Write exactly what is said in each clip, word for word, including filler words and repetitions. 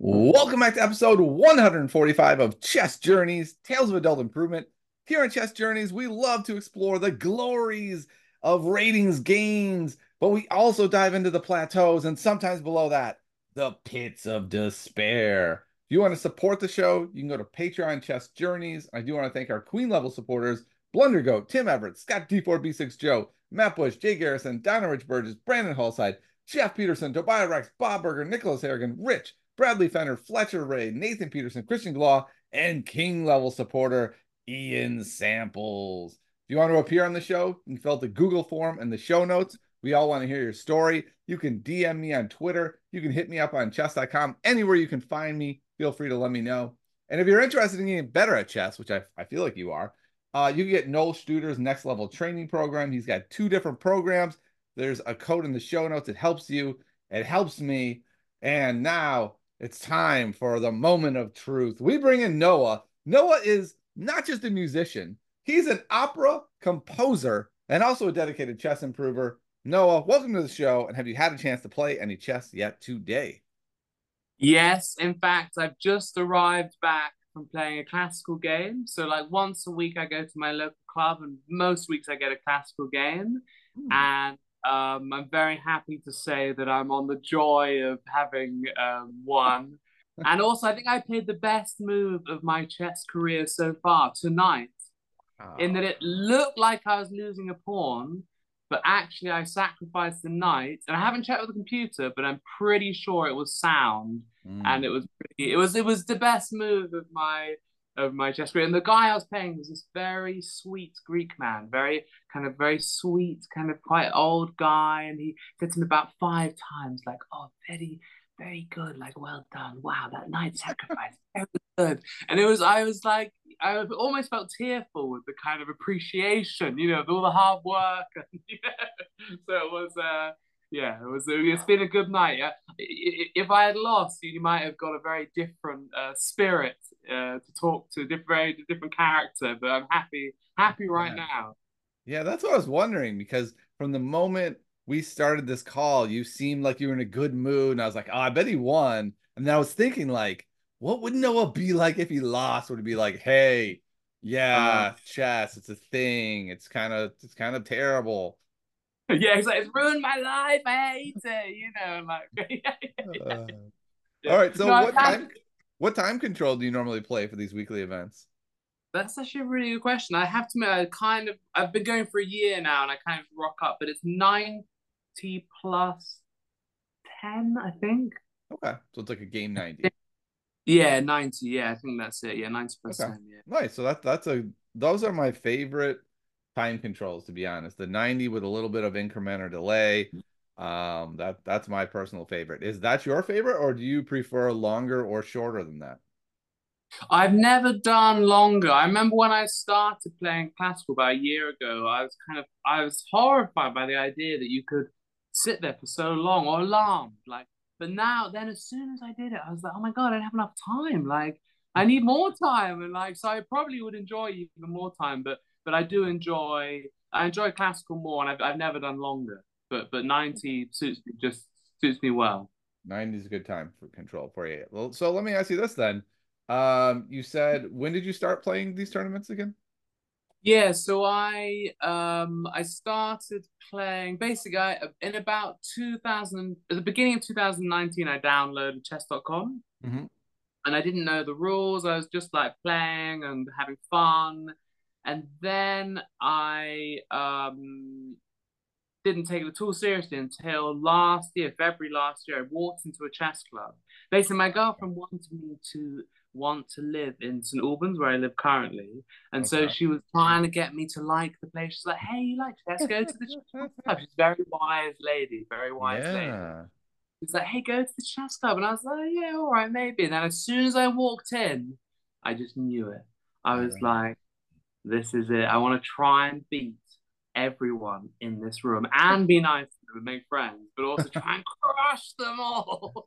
Welcome back to episode one forty-five of Chess Journeys, Tales of Adult Improvement. Here on Chess Journeys, we love to explore the glories of ratings gains, but we also dive into the plateaus and sometimes below that, the pits of despair. If you want to support the show, you can go to Patreon Chess Journeys. I do want to thank our Queen level supporters, Blundergoat, Tim Everett, Scott D four B six Joe, Matt Bush, Jay Garrison, Donna Rich Burgess, Brandon Hallside, Jeff Peterson, Tobiah Rex, Bob Berger, Nicholas Harrigan, Rich, Bradley Fenner, Fletcher Ray, Nathan Peterson, Christian Glaw, and King level supporter Ian Samples. If you want to appear on the show, you can fill out the Google form in the show notes. We all want to hear your story. You can D M me on Twitter. You can hit me up on chess dot com. Anywhere you can find me, feel free to let me know. And if you're interested in getting better at chess, which I, I feel like you are, uh, you can get Noel Studer's next level training program. He's got two different programs. There's a code in the show notes. It helps you. It helps me. And now it's time for the moment of truth. We bring in Noah. Noah is not just a musician. He's an opera composer and also a dedicated chess improver. Noah, welcome to the show. And have you had a chance to play any chess yet today? Yes, in fact, I've just arrived back from playing a classical game. So, like once a week, I go to my local club, and most weeks I get a classical game. Hmm. And um, I'm very happy to say that I'm on the joy of having um, won. And also, I think I played the best move of my chess career so far tonight, in Oh. that it looked like I was losing a pawn, but actually I sacrificed the knight. And I haven't checked with the computer, but I'm pretty sure it was sound, and Mm. it was pretty, it was it was the best move of my of my chess career. And the guy I was playing was this very sweet Greek man, very kind of very sweet, kind of quite old guy, and he said to me about five times, like, "Oh, very, very good, like well done. Wow, that knight sacrifice, very good." And it was, I was like, I almost felt tearful with the kind of appreciation, you know, of all the hard work. And, yeah. So it was, uh, yeah, it was. It's been a good night. Yeah. If I had lost, you might have got a very different uh, spirit uh, to talk to, a different, very different character. But I'm happy, happy right Yeah. now. Yeah, that's what I was wondering because from the moment we started this call, you seemed like you were in a good mood. And I was like, oh, I bet he won. And then I was thinking, like, what would Noah be like if he lost? Would it be like, hey, Uh, yeah, chess, it's a thing. It's kind of it's kind of terrible. yeah, it's like it's ruined my life. I hate it. You know, like yeah, yeah, Uh, all yeah. right, so No, I've what had time what time control do you normally play for these weekly events? That's actually a really good question. I have to admit, I kind of I've been going for a year now, and I kind of rock up, but it's ninety plus ten, I think. Okay, so it's like a game ninety. Yeah, ninety. Yeah, I think that's it. Yeah, ninety plus Okay. ten. Yeah. Nice. So that that's a those are my favorite time controls, to be honest. The ninety with a little bit of increment or delay. Um, that that's my personal favorite. Is that your favorite, or do you prefer longer or shorter than that? I've never done longer. I remember when I started playing classical about a year ago, I was kind of I was horrified by the idea that you could sit there for so long or alarmed. Like, but now then as soon as I did it, I was like, oh my God, I don't have enough time. Like I need more time. And like so I probably would enjoy even more time, but but I do enjoy I enjoy classical more, and I've I've never done longer. But but ninety suits me just suits me well. ninety is a good time for control for you. Well, so let me ask you this then. Um, you said when did you start playing these tournaments again? Yeah, so I um I started playing basically I, in about two thousand at the beginning of two thousand nineteen. I downloaded chess dot com, Mm-hmm. and I didn't know the rules. I was just like playing and having fun. And then I um didn't take it at all seriously until last year, February last year. I walked into a chess club. Basically, my girlfriend wanted me to want to live in Saint Albans, where I live currently. And so Okay. she was trying to get me to like the place. She's like, hey, you like chess? Go to the chess club. She's a very wise lady, very wise lady. Yeah. She's like, hey, go to the chess club. And I was like, yeah, all right, maybe. And then as soon as I walked in, I just knew it. I was Yeah. like, this is it. I want to try and beat everyone in this room and be nice to them and make friends, but also try and crush them all.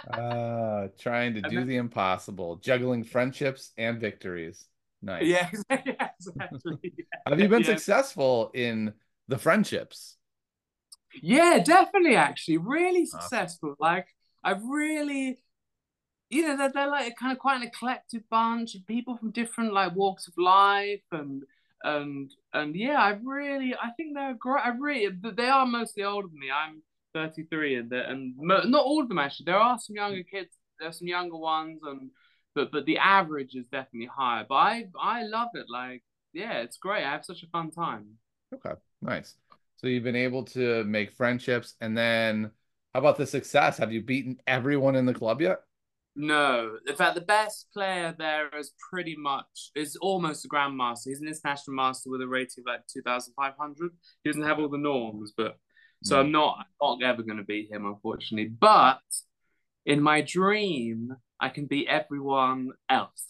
Uh, trying to And do then, the impossible, juggling friendships and victories. Nice. yeah, yeah, exactly. Have Yeah, you been yeah, successful in the friendships? yeah, definitely. Actually, really Awesome. successful. Like I've really you know, they're, they're like kind of quite an eclectic bunch of people from different like walks of life and and and yeah, I really I think they're great. I really they are mostly older than me. I'm thirty-three and they're- and mo not all of them actually. There are some younger kids, there's some younger ones and but but the average is definitely higher. But I I love it. Like yeah, it's great. I have such a fun time. Okay, nice. So you've been able to make friendships, and then how about the success? Have you beaten everyone in the club yet? No, in fact, the best player there is pretty much is almost a grandmaster. He's an international master with a rating of like two thousand five hundred. He doesn't have all the norms, but so Hmm. I'm not I'm not ever going to beat him, unfortunately. But in my dream, I can beat everyone else.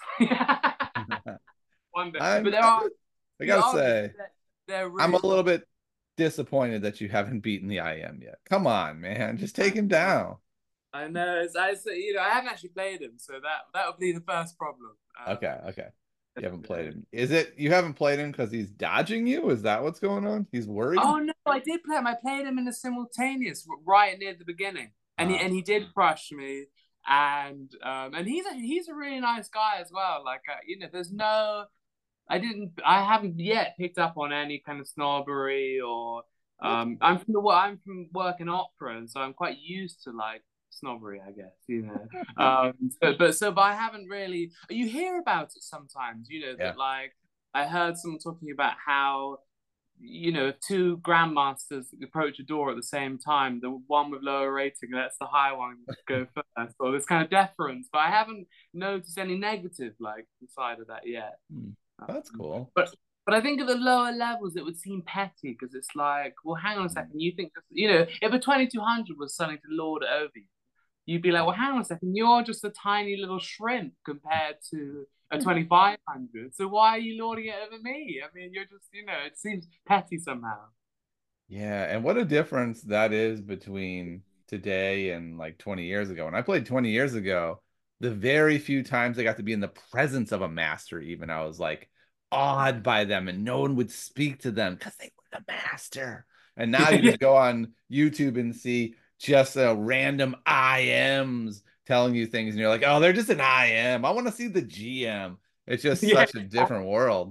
One day, but I'm, there I'm are just, I the gotta others. say, They're, they're I'm really a little tough. bit disappointed that you haven't beaten the I M yet. Come on, man, just take him down. I know. It's, I, you know, I haven't actually played him, so that that would be the first problem. Um, Okay, okay. You haven't played him. Is it you haven't played him because he's dodging you? Is that what's going on? He's worried? Oh no, I did play him. I played him in a simultaneous right near the beginning, and he Uh, and he did crush me. And um, and he's a he's a really nice guy as well. Like uh, you know, there's no, I didn't, I haven't yet picked up on any kind of snobbery or that's um. cool. I'm from the I'm from work in opera, and so I'm quite used to like snobbery, I guess. You know, um. But but so but I haven't really. You hear about it sometimes. You know Yeah. that like I heard someone talking about how you know, if two grandmasters approach a door at the same time, the one with lower rating lets the higher one go first, or this kind of deference. But I haven't noticed any negative like side of that yet. Hmm. That's Um, cool. but but I think at the lower levels it would seem petty because it's like, well, hang on a Hmm. second, you think you know, if a twenty-two hundred was something to lord it over you, you'd be like, well, hang on a second, you're just a tiny little shrimp compared to a twenty-five hundred. So why are you lording it over me? I mean, you're just, you know, it seems petty somehow. Yeah, and what a difference that is between today and like twenty years ago. When I played twenty years ago, the very few times I got to be in the presence of a master, even I was like awed by them and no one would speak to them because they were the master. And now you Yeah. just go on YouTube and see just uh, random I Ms telling you things, and you're like, oh, they're just an I M. I want to see the G M. It's just Yeah. such a different world.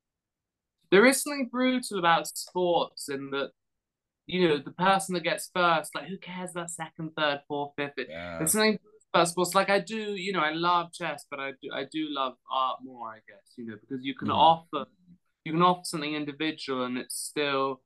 There is something brutal about sports in that, you know, the person that gets first, like, who cares about second, third, fourth, fifth? It, Yeah. there's something about sports. Like, I do, you know, I love chess, but I do, I do love art more, I guess, you know, because you can Hmm. offer, you can offer something individual and it's still,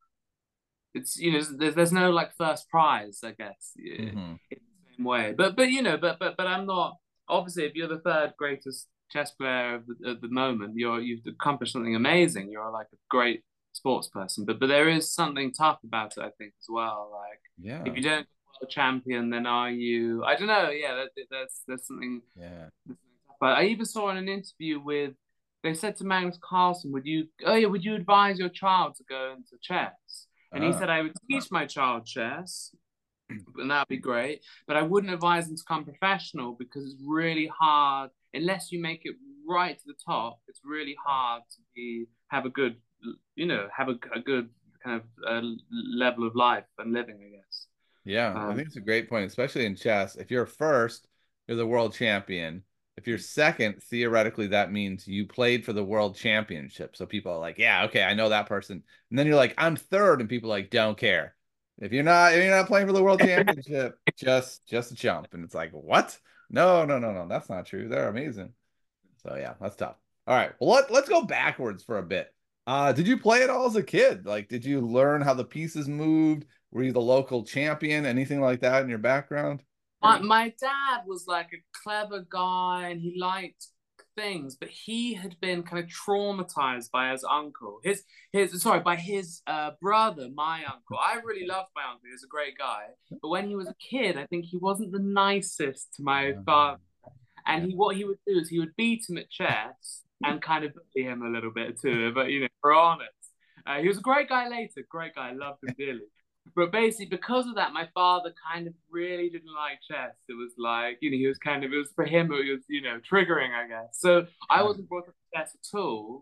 it's you know there's there's no like first prize I guess in Hmm. the same way but but you know but but but I'm not obviously if you're the third greatest chess player of the, at the moment you're you've accomplished something amazing you're like a great sports person but but there is something tough about it I think as well like if Yeah. you don't get world champion then are you I don't know yeah that, that's there's something Yeah. but I even saw in an interview with they said to Magnus Carlsen, would you oh yeah, would you advise your child to go into chess? And he Ah. said I would teach my child chess, and that'd be great. But I wouldn't advise them to become professional because it's really hard unless you make it right to the top. It's really hard to be have a good you know have a, a good kind of uh, level of life and living, I guess. Yeah, I Um, think it's a great point, especially in chess. If you're first, you're the world champion. If you're second, theoretically, that means you played for the world championship. So people are like, yeah, okay, I know that person. And then you're like, I'm third, and people are like, don't care. If you're not, if you're not playing for the world championship, just just a chump. And it's like, what? No, no, no, no, that's not true. They're amazing. So yeah, that's tough. All right, well let let's go backwards for a bit. Uh, did you play it all as a kid? Like, did you learn how the pieces moved? Were you the local champion? Anything like that in your background? My my dad was like a clever guy and he liked things, but he had been kind of traumatized by his uncle. His his sorry, by his uh, brother, my uncle. I really loved my uncle. He was a great guy. But when he was a kid, I think he wasn't the nicest to my Um, father. And yeah. he what he would do is he would beat him at chess and kind of bully him a little bit too, but you know, for honest. Uh, he was a great guy later, great guy, loved him dearly. But basically, because of that, my father kind of really didn't like chess. It was like, you know, he was kind of, it was for him, it was, you know, triggering, I guess. So I Yeah. wasn't brought up to chess at all.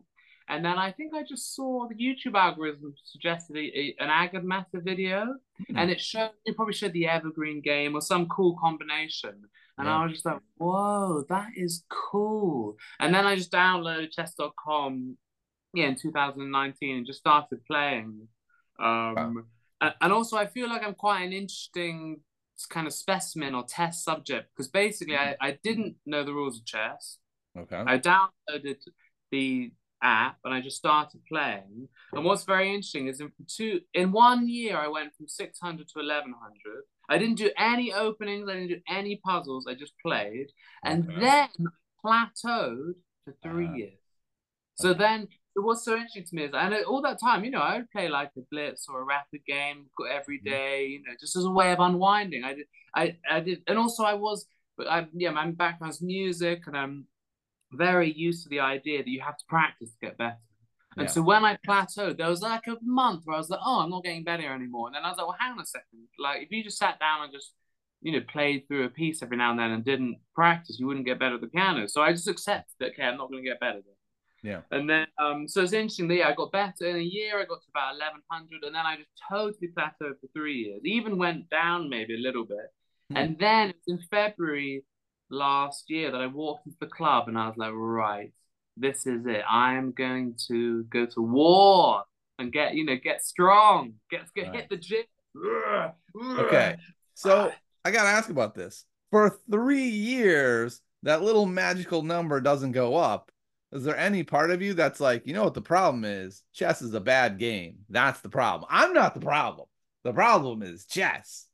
And then I think I just saw the YouTube algorithm suggested a, a, an Agad Meta video, Hmm. and it showed it probably showed the Evergreen game or some cool combination. And Yeah. I was just like, whoa, that is cool. And then I just downloaded chess dot com, yeah, in two thousand nineteen and just started playing. Wow. Um, and, and also I feel like I'm quite an interesting kind of specimen or test subject because basically I, I didn't know the rules of chess. Okay. I downloaded the app and I just started playing. And what's very interesting is in two in one year I went from six hundred to eleven hundred. I didn't do any openings, I didn't do any puzzles, I just played. And Okay. then plateaued for three Uh, years. So okay. then what's so interesting to me is, and all that time, you know, I would play like a blitz or a rapid game every Mhm. day, you know, just as a way of unwinding. I did, I, I did, and also I was, but I, yeah, my background's music, and I'm very used to the idea that you have to practice to get better. And Yeah. so when I plateaued, there was like a month where I was like, oh, I'm not getting better anymore. And then I was like, well, hang on a second. Like, if you just sat down and just, you know, played through a piece every now and then and didn't practice, you wouldn't get better at the piano. So I just accepted that, okay, I'm not going to get better then. Yeah. And then, um, so it's interesting that yeah, I got better in a year. I got to about eleven hundred, and then I just totally plateaued for three years. Even went down maybe a little bit, Hmm. and then it's in February last year that I walked into the club, and I was like, right, this is it. I am going to go to war and get you know get strong, get get hit the Nice. gym. Okay. So I gotta ask about this. For three years, that little magical number doesn't go up. Is there any part of you that's like, you know what the problem is? Chess is a bad game. That's the problem. I'm not the problem. The problem is chess.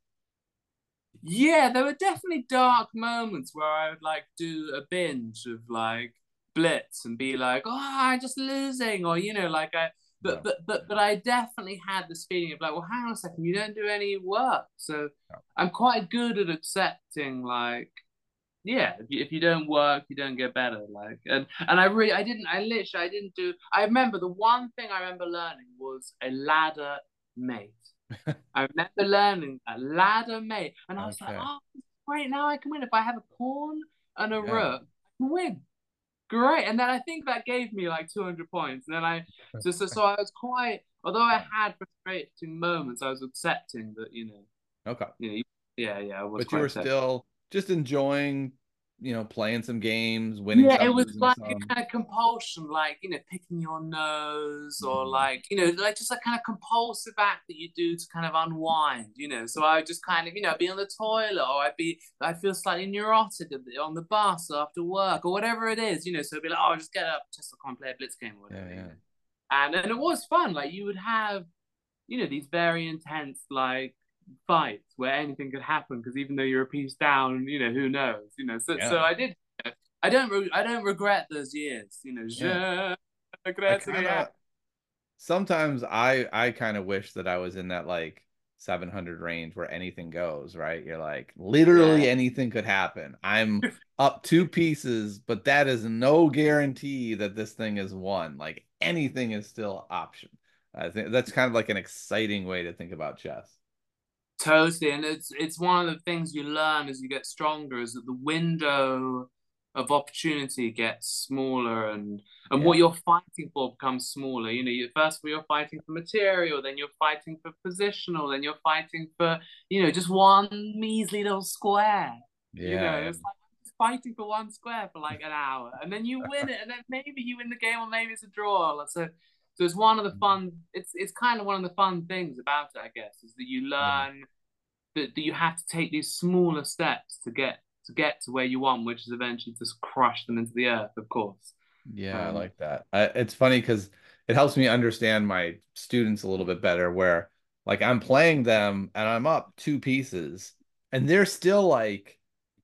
Yeah, there were definitely dark moments where I would like do a binge of like Blitz and be like, "Oh, I'm just losing," or you know, like I. Yeah. But but but but I definitely had this feeling of like, well, hang on a second, you don't do any work, so Yeah. I'm quite good at accepting like, yeah, if you, if you don't work, you don't get better. Like, and and I really, I didn't, I literally, I didn't do. I remember the one thing I remember learning was a ladder mate. I remember learning a ladder mate, and I was like, Okay. oh, great, now I can win. If I have a pawn and a Yeah. rook, I can win. Great. And then I think that gave me like two hundred points. And then I, so, so, so I was quite, although I had frustrating moments, I was accepting that, you know, Okay. you know, yeah, yeah, I was But you quite were accepting. still just enjoying, you know, playing some games, winning Yeah, it some, was losing like a some. kind of compulsion, like, you know, picking your nose or Mhm. like, you know, like just a kind of compulsive act that you do to kind of unwind, you know. So I would just kind of, you know, be on the toilet or I'd be, I'd feel slightly neurotic on the bus after work or whatever it is, you know. So it'd be like, oh, just get up, just to play a blitz game or Yeah, whatever, you yeah. know. And, and it was fun. Like you would have, you know, these very intense, like, fights where anything could happen because even though you're a piece down, you know, who knows, you know. So, so Yeah. I did I don't re- I don't regret those years. You know, Yeah. je I regrette kind rien. of sometimes I I kind of wish that I was in that like seven hundred range where anything goes, right? You're like Yeah. literally anything could happen. I'm up two pieces, but that is no guarantee that this thing is won. Like anything is still option. I think that's kind of like an exciting way to think about chess. Totally, and it's it's one of the things you learn as you get stronger is that the window of opportunity gets smaller, and and Yeah. what you're fighting for becomes smaller. You know, you, first you're fighting for material, then you're fighting for positional, then you're fighting for you know just one measly little square. You know, Yeah, it's like just fighting for one square for like an hour, and then you win it, and then maybe you win the game, or maybe it's a draw. So so it's one of the fun. It's it's kind of one of the fun things about it, I guess, is that you yeah. learn that, that you have to take these smaller steps to get to get to where you want, which is eventually just crush them into the earth, of course. Yeah, I Um, like that. I, it's funny because it helps me understand my students a little bit better where like I'm playing them and I'm up two pieces and they're still like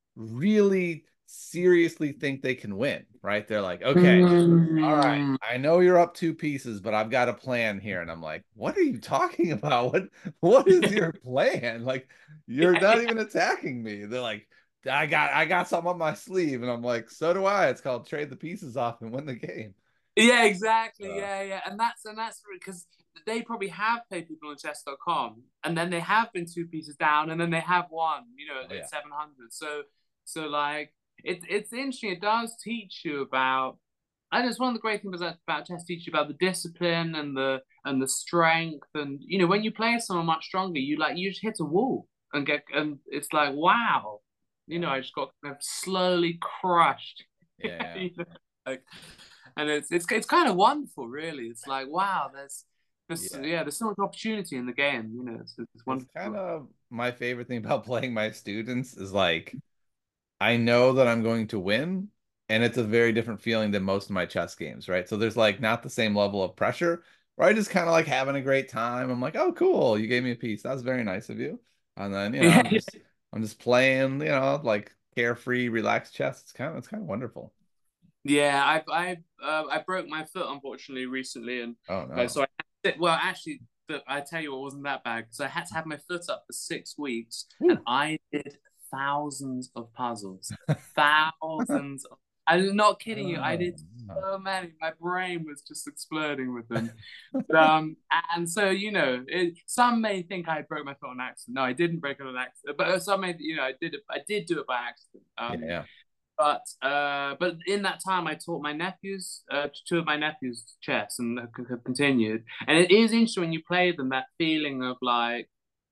really seriously think they can win, right? They're like, okay, all right, mm, I know you're up two pieces, but I've got a plan here. And I'm like, what are you talking about? What what is your plan? Like, you're yeah, not yeah, even attacking me. They're like, I got I got something up my sleeve. And I'm like, so do I. It's called trade the pieces off and win the game. yeah, exactly, Uh, yeah, yeah, and that's and that's because they probably have played people on chess dot com, and then they have been two pieces down, and then they have won, you know, oh at yeah. seven hundred. So, so like, it's it's interesting. It does teach you about and it's one of the great things about, about chess teaching about the discipline and the and the strength, and you know when you play someone much stronger, you like you just hit a wall and get and it's like wow, you know Yeah. I just got kind of slowly crushed. Yeah. You know, like, and it's it's it's kind of wonderful, really. It's like wow, there's this Yeah. yeah, there's so much opportunity in the game. You know, it's it's It's kind wonderful. of my favorite thing about playing my students is like I know that I'm going to win, and it's a very different feeling than most of my chess games, right? So there's like not the same level of pressure, or I just kind of like having a great time. I'm like, oh, cool, you gave me a piece. That was very nice of you. And then, you know, I'm Yeah, just I'm just playing, you know, like carefree, relaxed chess. It's kind of it's kind of wonderful. yeah. I I uh, I broke my foot unfortunately recently, and Oh uh, no. so I had to- well actually. But I tell you what, wasn't that bad because I had to have my foot up for six weeks, and Woo. I did thousands of puzzles, thousands. Of, I'm not kidding you. I Oh, did no. so many. My brain was just exploding with them. But, um, and so you know, it, some may think I broke my foot on accident. No, I didn't break it on accident. But some may, you know, I did it. I did do it by accident. Yeah, Um, yeah. but uh, but in that time, I taught my nephews, uh, two of my nephews, chess, and have continued. And it is interesting when you play them, that feeling of like,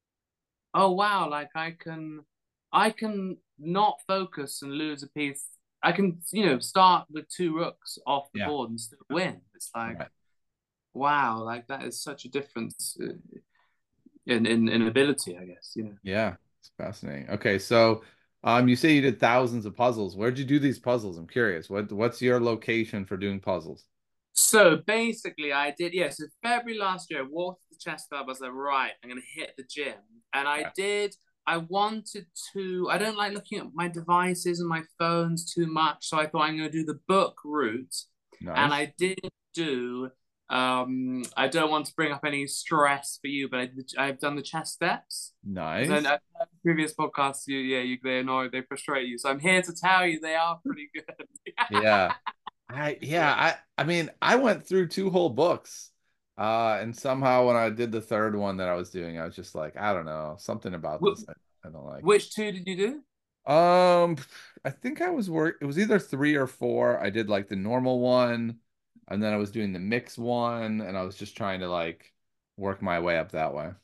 oh wow, like I can, I can not focus and lose a piece. I can, you know, start with two rooks off the Yeah. board and still win. It's like, Right. wow, like that is such a difference uh, in in in ability, I guess. You know. Yeah. It's fascinating. Okay, so um you say you did thousands of puzzles. Where'd you do these puzzles? I'm curious. What what's your location for doing puzzles? So basically, I did, yeah. So February last year, I walked to the chess club. I was like, right, I'm going to hit the gym. And I Yeah. did, I wanted to, I don't like looking at my devices and my phones too much. So I thought I'm going to do the book route. And Nice. I did do, um, I don't want to bring up any stress for you, but I did, I've done the chess steps. Because in Nice. uh, previous podcasts, you, yeah, you, they annoy, they frustrate you. So I'm here to tell you they are pretty good. Yeah. I yeah, Yeah. I I mean, I went through two whole books. Uh and somehow when I did the third one that I was doing, I was just like, I don't know, something about this I, I don't like. Which two did you do? Um I think I was work it was either three or four. I did like the normal one, and then I was doing the mix one, and I was just trying to like work my way up that way.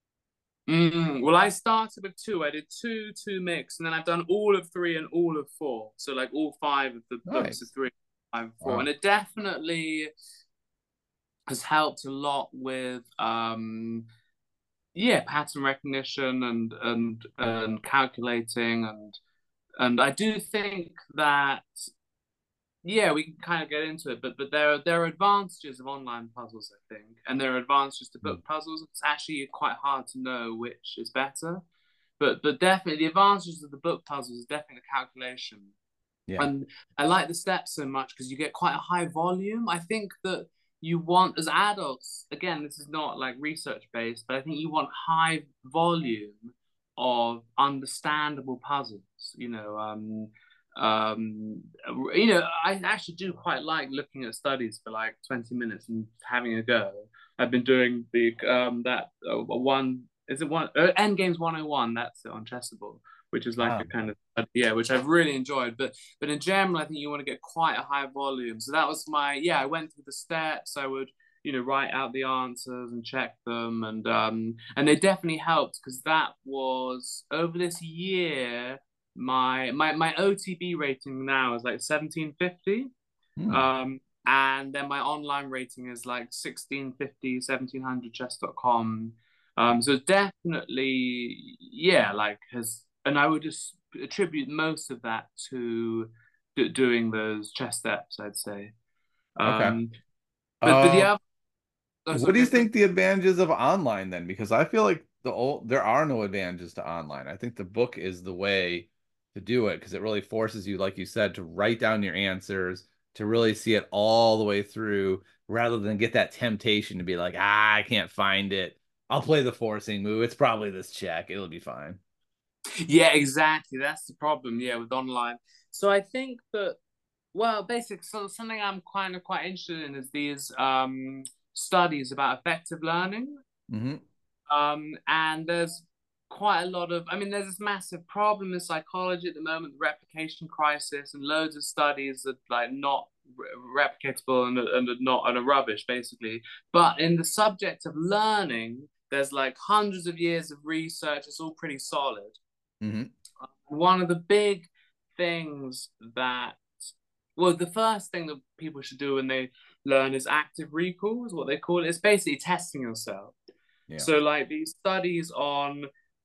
Mm, well, I started with two. I did two, two mix, and then I've done all of three and all of four. So like all five of the books of Nice. three, five, and four, and Wow. it definitely has helped a lot with um yeah pattern recognition and and and calculating and and I do think that yeah, we can kind of get into it, but but there are there are advantages of online puzzles, I think, and there are advantages to Mm. book puzzles. It's actually quite hard to know which is better, but but definitely the advantages of the book puzzles is definitely the calculation. Yeah. And I like the steps so much because you get quite a high volume. I think that you want as adults, again, this is not like research based, but I think you want high volume of understandable puzzles. You know, um, um, you know, I actually do quite like looking at studies for like twenty minutes and having a go. I've been doing the um that uh, one is it one uh, End Games one oh one, that's it on Chessable, which is like Ah, a kind of yeah, which I've really enjoyed. But but in general, I think you want to get quite a high volume. So that was my yeah. I went through the steps. I would you know write out the answers and check them, and um and they definitely helped because that was over this year. My my my O T B rating now is like seventeen fifty. hmm. Um, and then my online rating is like sixteen fifty, seventeen hundred chess dot com. Um, so definitely, yeah, like has, and I would just attribute most of that to do, doing those chess steps, I'd say. Okay. Um, but but the Um other, oh, What sorry, do you go for it. think the advantages of online then? Because I feel like the old there are no advantages to online. I think the book is the way to do it because it really forces you, like you said, to write down your answers, to really see it all the way through, rather than get that temptation to be like, ah, I can't find it. I'll play the forcing move. It's probably this check. It'll be fine. Yeah, exactly. That's the problem. Yeah, with online. So I think that well, basically, so something I'm kind of quite interested in is these um, studies about effective learning. Hmm. Um, and there's quite a lot of, I mean, there's this massive problem in psychology at the moment, the replication crisis, and loads of studies that like not re replicatable and and not and a rubbish basically. But in the subject of learning, there's like hundreds of years of research. It's all pretty solid. Mm-hmm. One of the big things that, well, the first thing that people should do when they learn is active recall, is what they call it. It's basically testing yourself. Yeah. So, like these studies on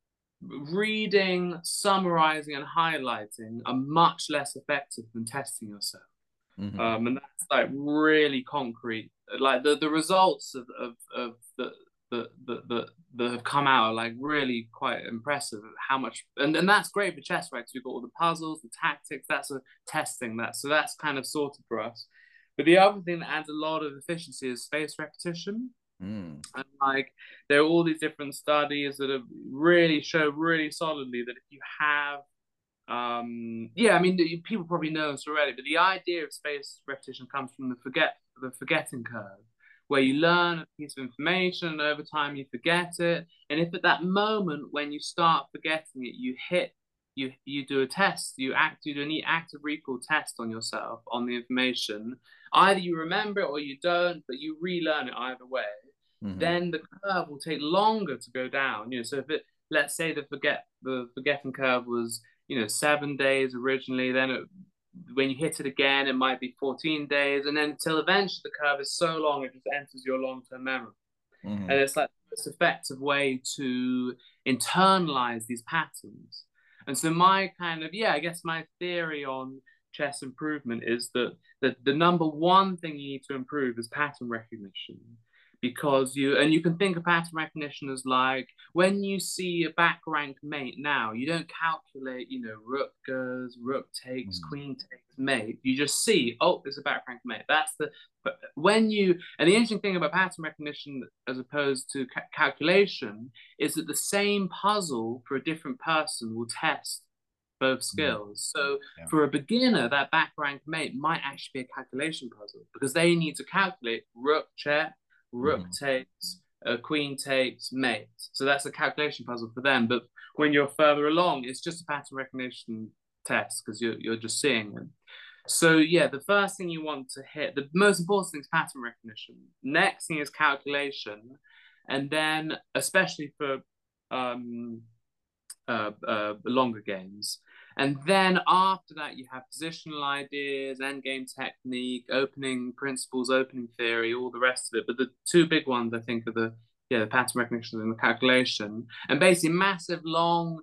reading, summarizing, and highlighting are much less effective than testing yourself. Mm-hmm. Um, and that's like really concrete. Like the, the results of, of, of the, the, the, the, that have come out are like really quite impressive. How much, and, and that's great for chess, right? Because we've got all the puzzles, the tactics, that's a testing that. So that's kind of sorted for us. But the other thing that adds a lot of efficiency is spaced repetition. Mm. And like there are all these different studies that have really show really solidly that if you have um yeah I mean people probably know this already, but the idea of spaced repetition comes from the forget the forgetting curve, where you learn a piece of information and over time you forget it, and if at that moment when you start forgetting it you hit you you do a test, you act you do an active recall test on yourself on the information, either you remember it or you don't, but you relearn it either way. Mm-hmm. Then the curve will take longer to go down. You know, so if it, let's say the forget the forgetting curve was, you know, seven days originally, then it, when you hit it again, it might be fourteen days, and then until eventually the curve is so long it just enters your long-term memory. Mm-hmm. And it's like the most effective way to internalize these patterns. And so my kind of, yeah, I guess my theory on chess improvement is that, that the number one thing you need to improve is pattern recognition. Because you, and you can think of pattern recognition as like, when you see a back rank mate now, you don't calculate, you know, rook goes, rook takes, mm. queen takes, mate. You just see, oh, there's a back rank mate. That's the, but when you, and the interesting thing about pattern recognition as opposed to ca calculation is that the same puzzle for a different person will test both skills. Mm. So yeah. For a beginner, that back rank mate might actually be a calculation puzzle because they need to calculate rook check, rook mm-hmm. takes, uh, queen takes, mate. So that's a calculation puzzle for them. But when you're further along, it's just a pattern recognition test because you're, you're just seeing them. So yeah, the first thing you want to hit, the most important thing is pattern recognition. Next thing is calculation. And then, especially for um, uh, uh, longer games. And then after that, you have positional ideas, endgame technique, opening principles, opening theory, all the rest of it. But the two big ones, I think, are the yeah the pattern recognition and the calculation. And basically, massive, long,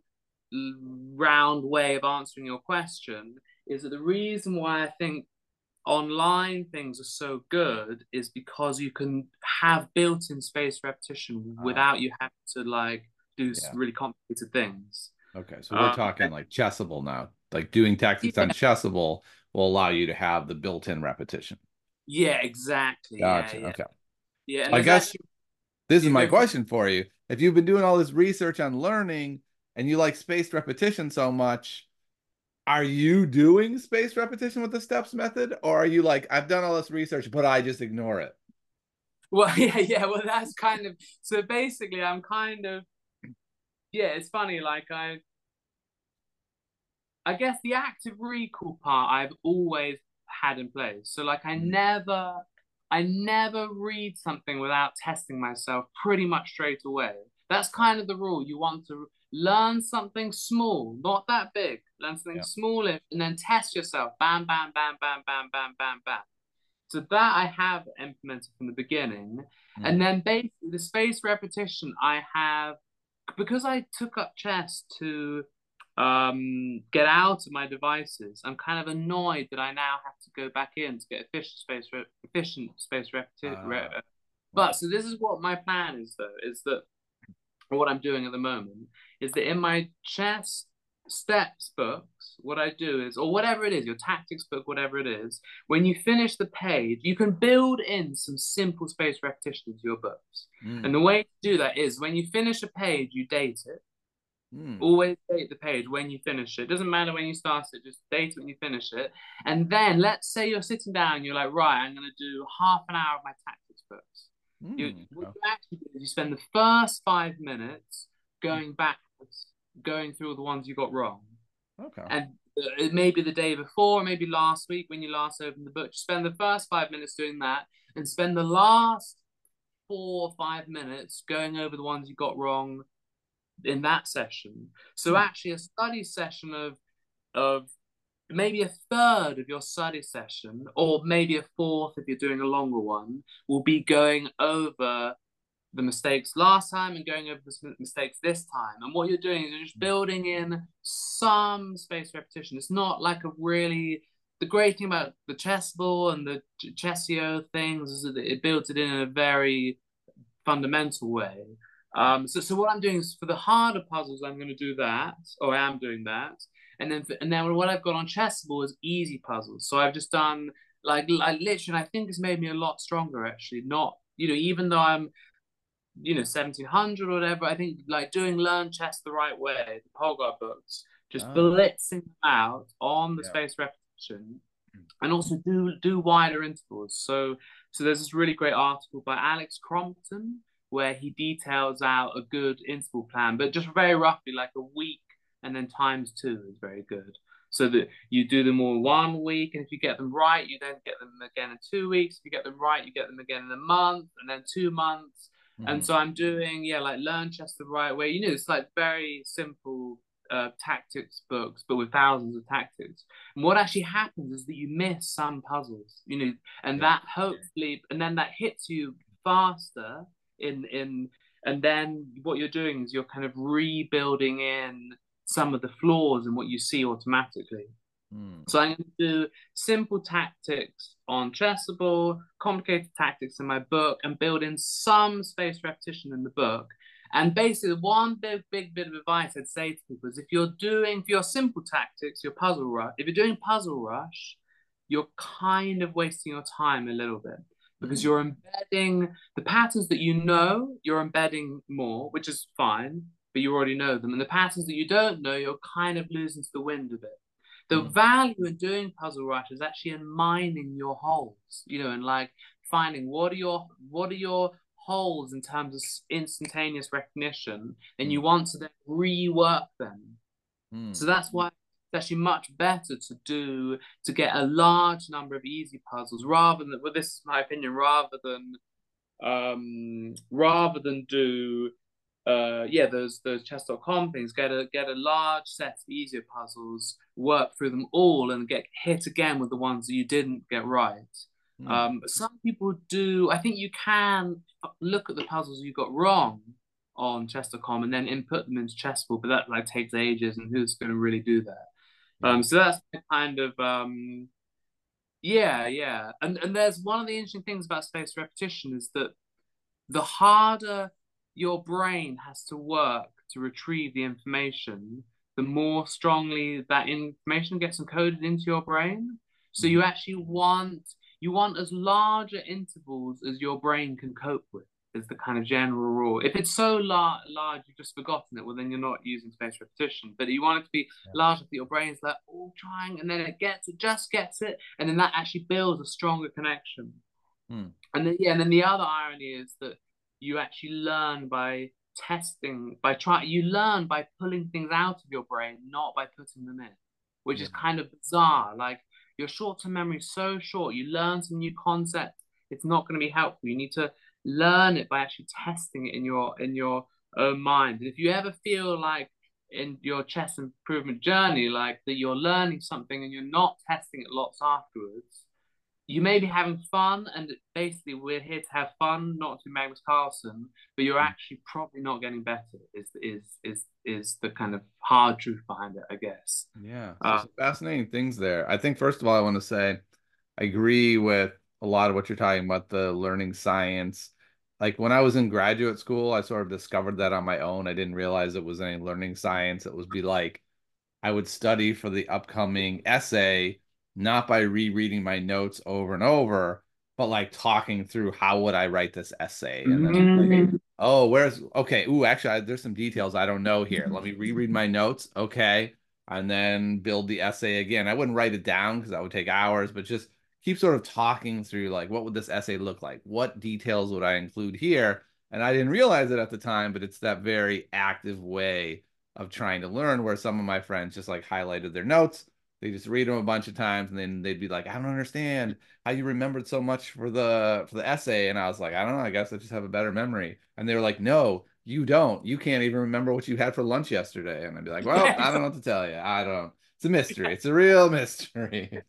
round way of answering your question is that the reason why I think online things are so good is because you can have built-in spaced repetition without you having to like do yeah. really complicated things. Okay, so we're um, talking like Chessable now. Like doing tactics yeah. on Chessable will allow you to have the built-in repetition. Yeah, exactly. Gotcha. Yeah, yeah. Okay. Yeah, so I guess actually, this is my question for you. If you've been doing all this research on learning and you like spaced repetition so much, are you doing spaced repetition with the steps method? Or are you like, I've done all this research, but I just ignore it? Well, yeah, yeah. Well, that's kind of, so basically I'm kind of, yeah, it's funny. Like I, I guess the active recall part I've always had in place. So like I never, I never read something without testing myself pretty much straight away. That's kind of the rule. You want to learn something small, not that big. Learn something yeah. smallish, and then test yourself. Bam, bam, bam, bam, bam, bam, bam, bam. So that I have implemented from the beginning. Mm. And then basically the spaced repetition I have, because I took up chess to um, get out of my devices, I'm kind of annoyed that I now have to go back in to get efficient space, re efficient space repetition. Uh, re but so this is what my plan is, though, is that what I'm doing at the moment is that in my chess steps books, what I do is, or whatever it is, your tactics book, whatever it is, when you finish the page, you can build in some simple spaced repetition into your books. Mm. And the way to do that is when you finish a page, you date it. Mm. Always date the page when you finish it. Doesn't matter when you start it, just date it when you finish it. And then let's say you're sitting down, you're like, right, I'm going to do half an hour of my tactics books. Mm. You, what you actually do is you spend the first five minutes going backwards, going through all the ones you got wrong. Okay. And it may be the day before, maybe last week when you last opened the book. Spend the first five minutes doing that, and spend the last four or five minutes going over the ones you got wrong in that session. So Hmm. actually, a study session of of maybe a third of your study session, or maybe a fourth if you're doing a longer one, will be going over the mistakes last time and going over the mistakes this time. And what you're doing is you're just building in some spaced repetition. It's not like a really, the great thing about the chessable and the chessio things is that it builds it in a very fundamental way. Um, so, so what I'm doing is for the harder puzzles, I'm going to do that, or I am doing that, and then for, and then what I've got on chessable is easy puzzles. So I've just done like like literally, I think it's made me a lot stronger actually. Not you know even though I'm you know seventeen hundred or whatever, I think like doing Learn Chess the Right Way, the Polgar books, just Oh, blitzing them out on the yeah. space repetition, and also do do wider intervals. So so there's this really great article by Alex Crompton where he details out a good interval plan, but just very roughly like a week and then times two is very good. So that you do them all one week, and if you get them right, you then get them again in two weeks. If you get them right, you get them again in a month, and then two months. And Mhm. so I'm doing, yeah, like Learn Chess the Right Way. You know, it's like very simple uh, tactics books, but with thousands of tactics. And what actually happens is that you miss some puzzles, you know, and Yeah. that hopefully, and then that hits you faster in in, and then what you're doing is you're kind of rebuilding in some of the flaws in what you see automatically. Hmm. So I'm going to do simple tactics on Chessable, complicated tactics in my book, and build in some spaced repetition in the book. And basically, one big, big bit of advice I'd say to people is if you're doing, for your simple tactics, your puzzle rush, if you're doing puzzle rush, you're kind of wasting your time a little bit because Hmm. you're embedding the patterns that you know, you're embedding more, which is fine, but you already know them. And the patterns that you don't know, you're kind of losing to the wind a bit. The Hmm. value in doing puzzle rush is actually in mining your holes, you know, and like finding what are your what are your holes in terms of instantaneous recognition, and Hmm. you want to then rework them. Hmm. So that's why it's actually much better to do to get a large number of easy puzzles rather than, well, this is my opinion, rather than um rather than do uh yeah those those chess dot com things. Get a get a large set of easier puzzles, work through them all, and get hit again with the ones that you didn't get right. Hmm. Um some people do, I think you can look at the puzzles you got wrong on chess dot com and then input them into chessable, but that like takes ages, and who's going to really do that? Yeah. Um so that's kind of um yeah, yeah. And and there's one of the interesting things about spaced repetition is that the harder your brain has to work to retrieve the information, the more strongly that information gets encoded into your brain. So Mhm. you actually want you want as larger intervals as your brain can cope with, is the kind of general rule. If it's so lar- large you've just forgotten it, well then you're not using spaced repetition. But you want it to be Yeah. large enough that your brain's like, oh, trying, and then it gets it, just gets it, and then that actually builds a stronger connection. Hmm. And then yeah, and then the other irony is that you actually learn by testing, by trying, you learn by pulling things out of your brain, not by putting them in, which Yeah. is kind of bizarre. Like your short-term memory is so short, you learn some new concept, it's not going to be helpful. You need to learn it by actually testing it in your in your own mind. And if you ever feel like in your chess improvement journey, like that you're learning something and you're not testing it lots afterwards, you may be having fun, and basically we're here to have fun, not to be Magnus Carlsen, but you're actually probably not getting better. Is is is is the kind of hard truth behind it, I guess. Yeah. So Uh, some fascinating things there. I think first of all, I want to say I agree with a lot of what you're talking about, the learning science. Like when I was in graduate school, I sort of discovered that on my own. I didn't realize it was any learning science. It would be like I would study for the upcoming essay, not by rereading my notes over and over, but like talking through how would I write this essay, and then mm, oh, where's okay? Ooh, actually, I, there's some details I don't know here. Let me reread my notes, okay, and then build the essay again. I wouldn't write it down because that would take hours, but just keep sort of talking through like what would this essay look like? What details would I include here? And I didn't realize it at the time, but it's that very active way of trying to learn where some of my friends just like highlighted their notes They just read them a bunch of times, and then they'd be like, I don't understand how you remembered so much for the for the essay. And I was like, I don't know, I guess I just have a better memory. And they were like, no, you don't. You can't even remember what you had for lunch yesterday. And I'd be like, well, I don't know what to tell you. I don't. It's a mystery. It's a real mystery.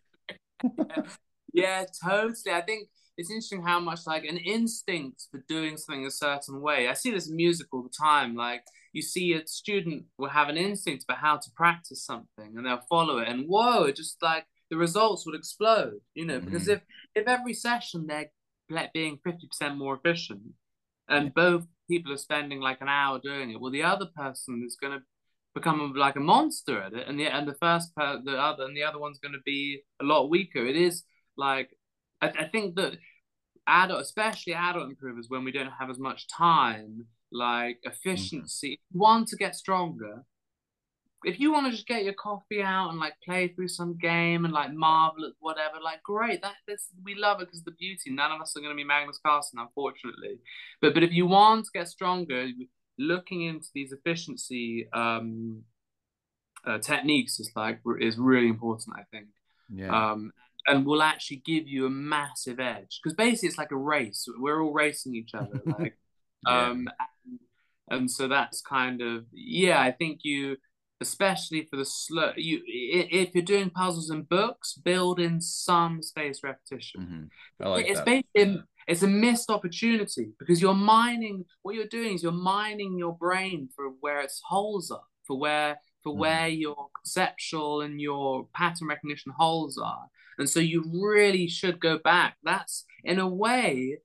Yeah, totally. I think it's interesting how much like an instinct for doing something a certain way. I see this in music all the time. Like you see a student will have an instinct for how to practice something and they'll follow it, and whoa, it just like the results would explode, you know, because Mhm. if if every session they're like being fifty percent more efficient Yeah. and both people are spending like an hour doing it, well, the other person is going to become like a monster at it, and the and the first per the other and the other one's going to be a lot weaker. It is like I, I think that adult, especially adult improvers, when we don't have as much time, like Mhm. efficiency, want to get stronger. If you want to just get your coffee out and like play through some game and like Yeah. marvel at whatever, like great. That that's we love it because the beauty. None of us are going to be Magnus Carlsen, unfortunately. But but if you want to get stronger, looking into these efficiency um uh, techniques is like is really important, I think. Yeah. Um, and will actually give you a massive edge because basically it's like a race. We're all racing each other, like, Yeah. um, and, and so that's kind of yeah. I think you, especially for the slow, you if you're doing puzzles and books, build in some spaced repetition. Hmm. I like It's that. basically it's a missed opportunity because you're mining. What you're doing is you're mining your brain for where its holes are, for where for Hmm. where your conceptual and your pattern recognition holes are. And so you really should go back. That's in a way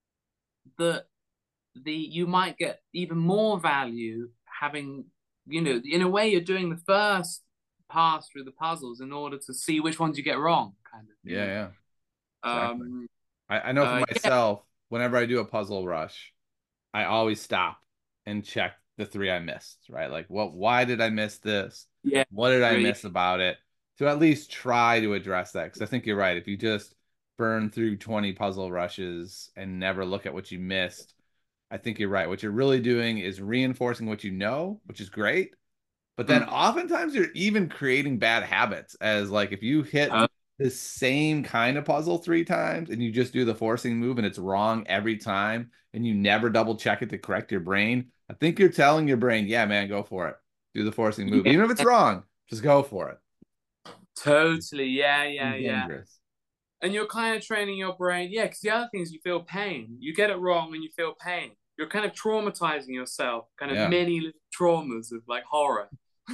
that the you might get even more value having, you know, in a way you're doing the first pass through the puzzles in order to see which ones you get wrong, kind of, you Yeah. know. Yeah. Exactly. Um I, I know for uh yeah, myself, whenever I do a puzzle rush, I always stop and check the three I missed, right? Like, what, why did I miss this? yeah, What did I really, miss about it? To at least try to address that. Because I think you're right. If you just burn through twenty puzzle rushes and never look at what you missed, I think you're right. What you're really doing is reinforcing what you know, which is great. But then mm, oftentimes you're even creating bad habits, as like if you hit uh, the same kind of puzzle three times and you just do the forcing move and it's wrong every time and you never double check it to correct your brain, I think you're telling your brain, yeah, man, go for it. Do the forcing move. yeah, Even if it's wrong, just go for it. totally, yeah, yeah, It's yeah. dangerous. And you're kind of training your brain, yeah, because the other thing is you feel pain. You get it wrong and you feel pain. You're kind of traumatizing yourself, kind of Yeah. many little traumas of like horror.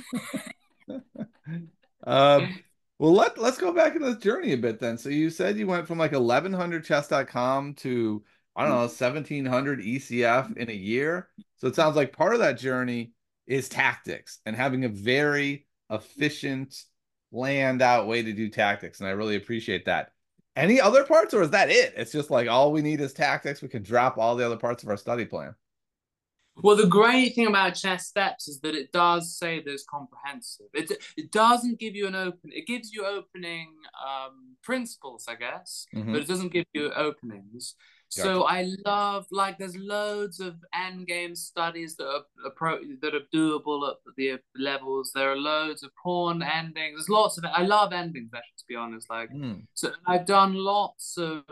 Uh, well, let let's go back into the journey a bit then. So you said you went from like eleven hundred chess dot com to I don't know seventeen hundred E C F in a year. So it sounds like part of that journey is tactics and having a very efficient, planned out way to do tactics, and I really appreciate that. Any other parts, or is that it? It's just like all we need is tactics. We can drop all the other parts of our study plan. Well, the great thing about chess steps is that it does say that it's comprehensive. It it doesn't give you an open. It gives you opening um, principles, I guess, but Hmm. it doesn't give you openings. Gotcha. So I love like there's loads of end game studies that are appro- that are doable at the levels. There are loads of pawn endings. There's lots of. I love endings. Actually, to be honest, like Mm. so I've done lots of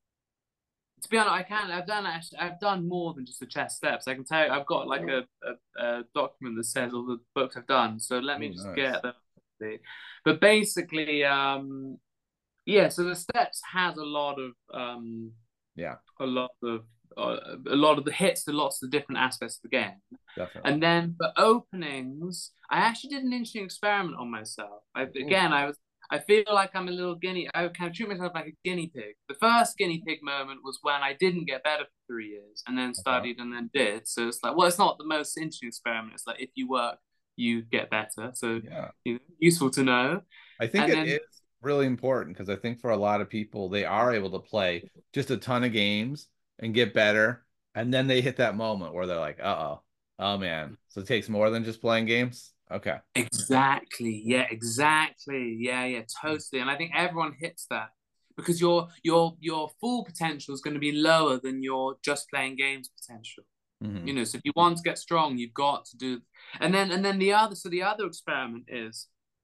to be honest, I can. I've done actually. I've done more than just the chess steps. I can tell you, I've got like a, a, a document that says all the books I've done. So let me Oh, just nice. get them. But basically, um, yeah. So the steps has a lot of um, Yeah, a lot of uh, a lot of the hits to lots of the different aspects of the game. definitely. And then for openings, I actually did an interesting experiment on myself. I, Ooh, again, I was I feel like I'm a little guinea. I kind of treat myself like a guinea pig. The first guinea pig moment was when I didn't get better for three years, and then okay. studied and then did. So it's like, well, it's not the most interesting experiment. It's like if you work, you get better. So Yeah. you know, useful to know. I think And it then is really important because I think for a lot of people, they are able to play just a ton of games and get better. And then they hit that moment where they're like, uh-oh, oh man. So it takes more than just playing games. Okay. exactly. Yeah, exactly. Yeah, yeah, totally. And I think everyone hits that because your your your full potential is going to be lower than your just playing games potential. Hmm. You know, so if you want to get strong, you've got to do. And then and then the other so the other experiment is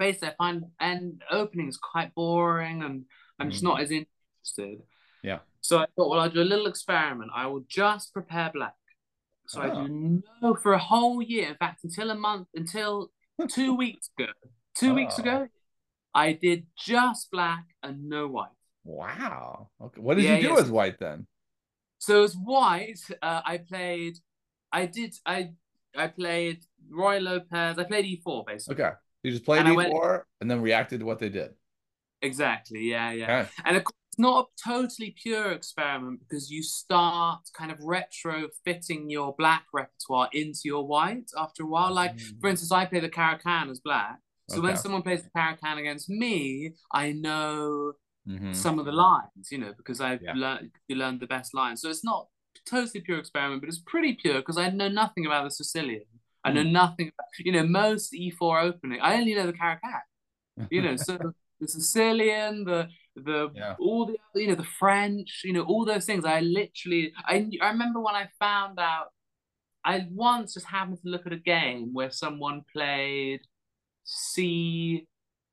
basically I find end openings quite boring, and I'm just not Mm. as interested. Yeah. So I thought, well, I'll do a little experiment. I will just prepare black. So I Oh. do no for a whole year. In fact, until a month, until two weeks ago, two weeks Oh. ago, I did just black and no white. Wow. Okay. What did you Yeah, do yes. as white then? So as white, uh, I played. I did. I I played Roy Lopez. I played E four basically, Okay. You just played and I went E four and then reacted to what they did. exactly. Yeah, yeah. Okay. And of course, it's not a totally pure experiment because you start kind of retrofitting your black repertoire into your white after a while. Like for Um, instance, I play the Caracan as black. So when Okay. someone plays the Caracan against me, I know Hmm. some of the lines, you know, because I've Yeah. learned you learned the best lines. So it's not totally pure experiment, but it's pretty pure because I know nothing about the Sicilian. I know Hmm. nothing about, you know, most E four opening. I only know the Caracat, you know, so the Sicilian, the the Yeah. all the you know the French, you know, all those things. I literally, I I remember when I found out. I once just happened to look at a game where someone played C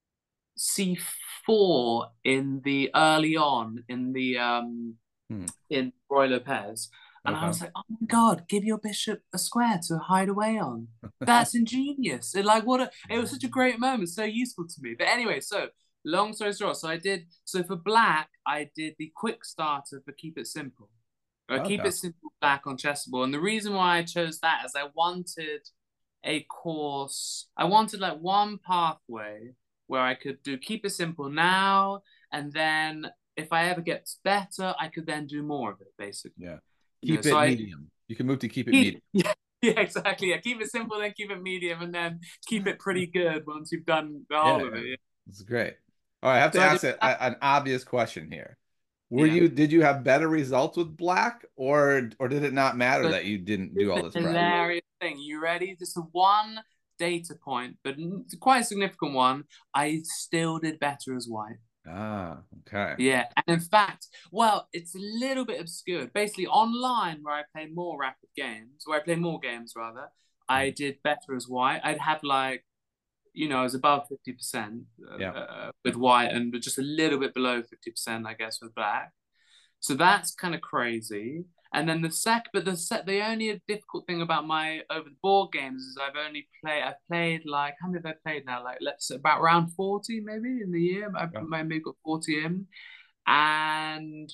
C four in the early on in the um Hmm. in Roy Lopez, and I Okay. was like, oh my god, give your bishop a square to hide away on. That's ingenious. It like what a it was such a great moment, so useful to me. But anyway, so long story short, so I did so for black, I did the quick starter for Keep It Simple. I keep Okay. it simple black on chessable, and the reason why I chose that is I wanted a course. I wanted like one pathway where I could do keep it simple now, and then if I ever get better, I could then do more of it, basically. Yeah. You know, Keep so it I medium. You can move to keep it keep medium. yeah, yeah, exactly. Yeah, keep it simple, then keep it medium, and then keep it pretty good once you've done the Yeah, whole of yeah. it. Yeah. It's great. All right, I have to So I did ask a, that. a- an obvious question here. Were Yeah. you, did you have better results with black, or or did it not matter So that you didn't it's do all a this prep? hilarious thing. You ready? Just a one data point, but quite a significant one. I still did better as white. Ah, okay. Yeah, and in fact, well, it's a little bit obscured. Basically, online where I play more rapid games, where I play more games rather, I Mhm. did better as white. I'd have like, you know, I was above fifty percent Yeah. uh, with white and just a little bit below fifty percent, I guess, with black. So that's kind of crazy. And then the sec, but the set, the only difficult thing about my over the board games is I've only played, I've played like, how many have I played now? Like, let's say about around forty maybe in the year. I've Okay. maybe got forty in. And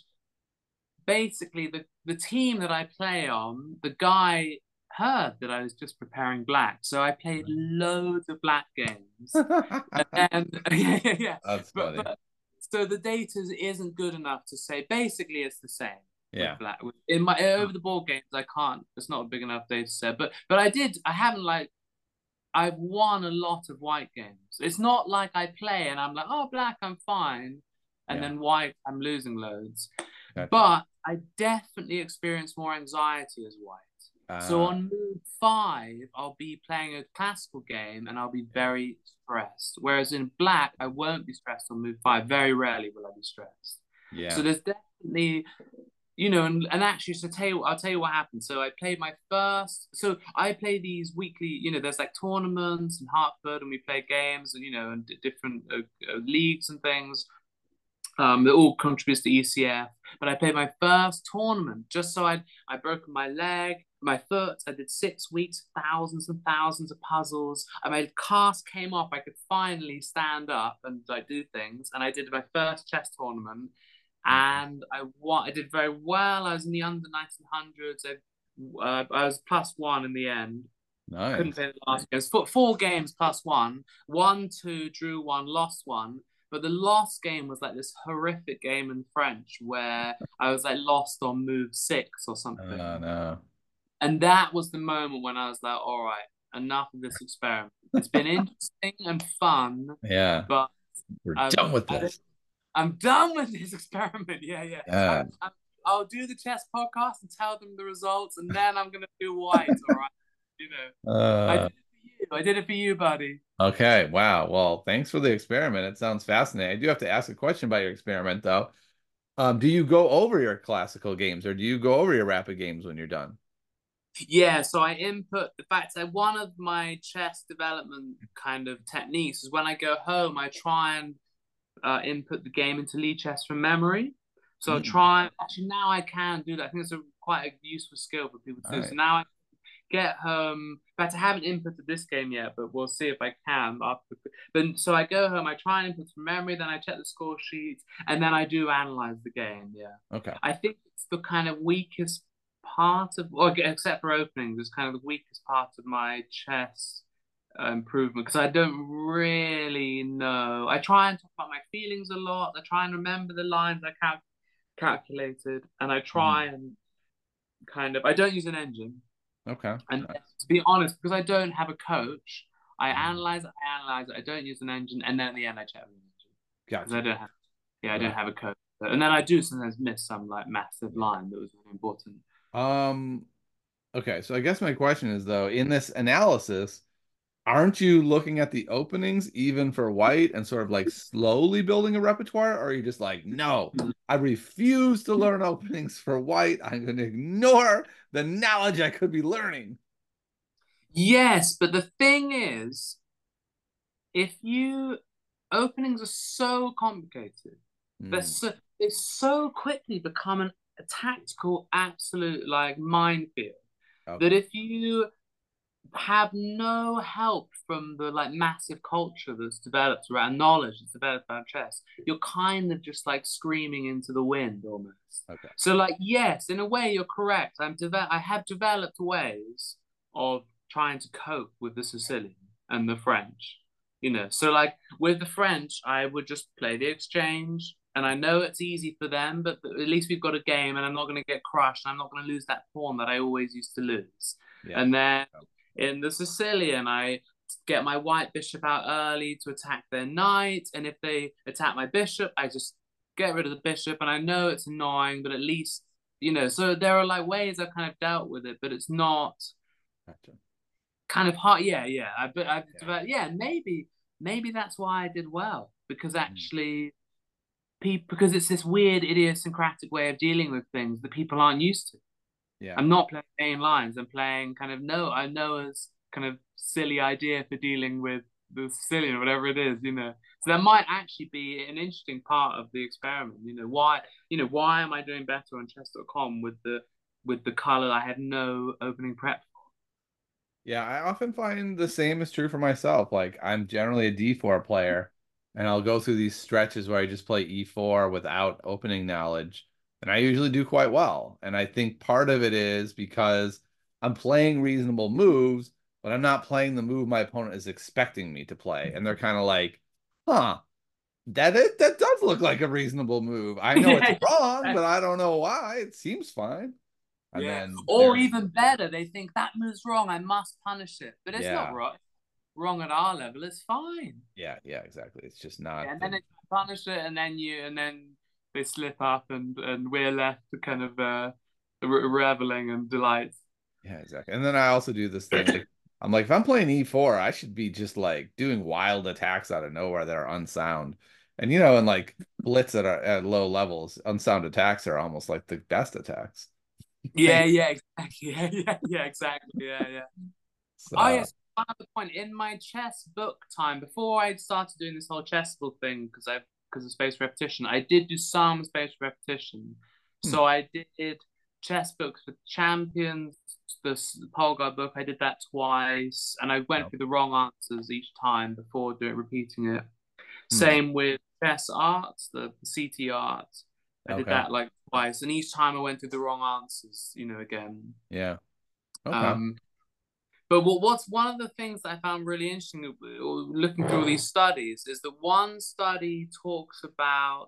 basically, the, the team that I play on, the guy heard that I was just preparing black. So I played loads of black games. And yeah, yeah, yeah. That's But, funny. but so the data isn't good enough to say basically it's the same with Yeah. black. In my over the board games, I can't. It's not a big enough data set. But but I did. I haven't like I've won a lot of white games. It's not like I play and I'm like, oh, black, I'm fine, and Yeah. then white, I'm losing loads. Gotcha. But I definitely experience more anxiety as white. So Uh, on move five, I'll be playing a classical game and I'll be yeah. very stressed. Whereas in black, I won't be stressed on move five. Very rarely will I be stressed. So Yeah. there's definitely you know, and, and actually, so tell you, I'll tell you what happened. So I played my first. So I play these weekly. You know, there's like tournaments in Hartford, and we play games, and you know, and different uh, uh, leagues and things. Um, that all contributes to E C F. But I played my first tournament just so I I broken my leg, my foot. I did six weeks, thousands and thousands of puzzles. And my cast came off. I could finally stand up and like do things. And I did my first chess tournament, Mhm. and I won. I did very well. I was in the under nineteen hundreds. I uh, I was plus one in the end. Couldn't Nice. play the last games. Four, four games plus one. One, two, drew one, lost one. But the last game was like this horrific game in French where I was like lost on move six or Uh, something. no. And that was the moment when I was like, all right, enough of this experiment. It's been interesting and fun, Yeah. but We're I've, done with I, this. I'm done with this experiment. Yeah, yeah. Yeah. I'm, I'm, I'll do the chess podcast and tell them the results, and then I'm gonna do white. All right, you know. I Uh, did it for you. I did it for you, buddy. okay. Wow. Well, thanks for the experiment. It sounds fascinating. I do have to ask a question about your experiment, though. Um, do you go over your classical games or do you go over your rapid games when you're done? Yeah, so I input, in fact, I, one of my chess development kind of techniques is when I go home, I try and uh, input the game into Lichess from memory. So Mm, try, actually now I can do that. I think it's a quite a useful skill for people all to do. So right. now I get home. In fact, I haven't inputted this game yet, but we'll see if I can after. But so I go home, I try and input from memory, then I check the score sheet, and then I do analyze the game. Yeah, Okay. I think it's the kind of weakest part of, or except for openings, it's kind of the weakest part of my chess uh, improvement because I don't really know. I try and talk about my feelings a lot. I try and remember the lines I cal calculated, and I try Mhm. and kind of. I don't use an engine. Okay. And Nice. to be honest, because I don't have a coach, I Mhm. analyze it, I analyze it, I don't use an engine, and then at the end I check with an engine. Because I Gotcha. don't have, yeah, I don't Right. have a coach. And then I do sometimes miss some like massive Yeah. line that was really important. Um, okay, so I guess my question is though, in this analysis, aren't you looking at the openings even for white and sort of like slowly building a repertoire? Or are you just like, no, I refuse to learn openings for white. I'm going to ignore the knowledge I could be learning. Yes, but the thing is, if you openings are so complicated, they're Mm, so they so quickly become an, a tactical absolute like minefield that okay. if you have no help from the like massive culture that's developed around knowledge that's developed around chess. You're kind of just like screaming into the wind almost. Okay. So like yes, in a way you're correct. I'm deve- I have developed ways of trying to cope with the Sicilian and the French. You know, so like with the French, I would just play the exchange. And I know it's easy for them, but at least we've got a game and I'm not going to get crushed. I'm not going to lose that pawn that I always used to lose. Yeah. And then in the Sicilian, I get my white bishop out early to attack their knight. And if they attack my bishop, I just get rid of the bishop. And I know it's annoying, but at least, you know, so there are like ways I've kind of dealt with it, but it's not Gotcha. kind of hard. Yeah, yeah. I, but I've Yeah. developed, yeah, maybe, maybe that's why I did well because Mm, actually, people, because it's this weird idiosyncratic way of dealing with things that people aren't used to. yeah. I'm not playing main lines. I'm playing kind of no. I know as kind of silly idea for dealing with the Sicilian or whatever it is, you know. So that might actually be an interesting part of the experiment. You know why? You know why am I doing better on chess dot com with the with the color I had no opening prep for? Yeah, I often find the same is true for myself. Like I'm generally a D four player, and I'll go through these stretches where I just play E four without opening knowledge, and I usually do quite well. And I think part of it is because I'm playing reasonable moves, but I'm not playing the move my opponent is expecting me to play. And they're kind of like, "Huh, that it, that does look like a reasonable move. I know it's Yeah, wrong, but I don't know why. It seems fine." And yeah. then Or there's even better, they think that move's wrong. I must punish it, but it's not yeah. wrong. Wrong at our level. It's fine. Yeah, yeah, exactly. It's just Yeah, not and then the they punish it, and then you, and then they slip up, and and we're left to kind of uh, re reveling and delight. yeah, exactly. And then I also do this thing like I'm like if I'm playing E four, I should be just like doing wild attacks out of nowhere that are unsound. And you know, and like blitz at at low levels, unsound attacks are almost like the best attacks. Yeah, yeah, exactly. Yeah, yeah, yeah, exactly. Yeah, yeah. Oh So, yes, one other point in my chess book time before I started doing this whole chessable thing because I because of spaced repetition, I did do some spaced repetition. hmm, So I did chess books for champions, the Polgar book. I did that twice, and I went no, through the wrong answers each time before doing repeating it. hmm, Same with chess art, the, the C T art. I did okay, that like twice, and each time I went through the wrong answers, you know, again. yeah, okay, Um, but what, what's one of the things that I found really interesting uh, looking through all these studies is that one study talks about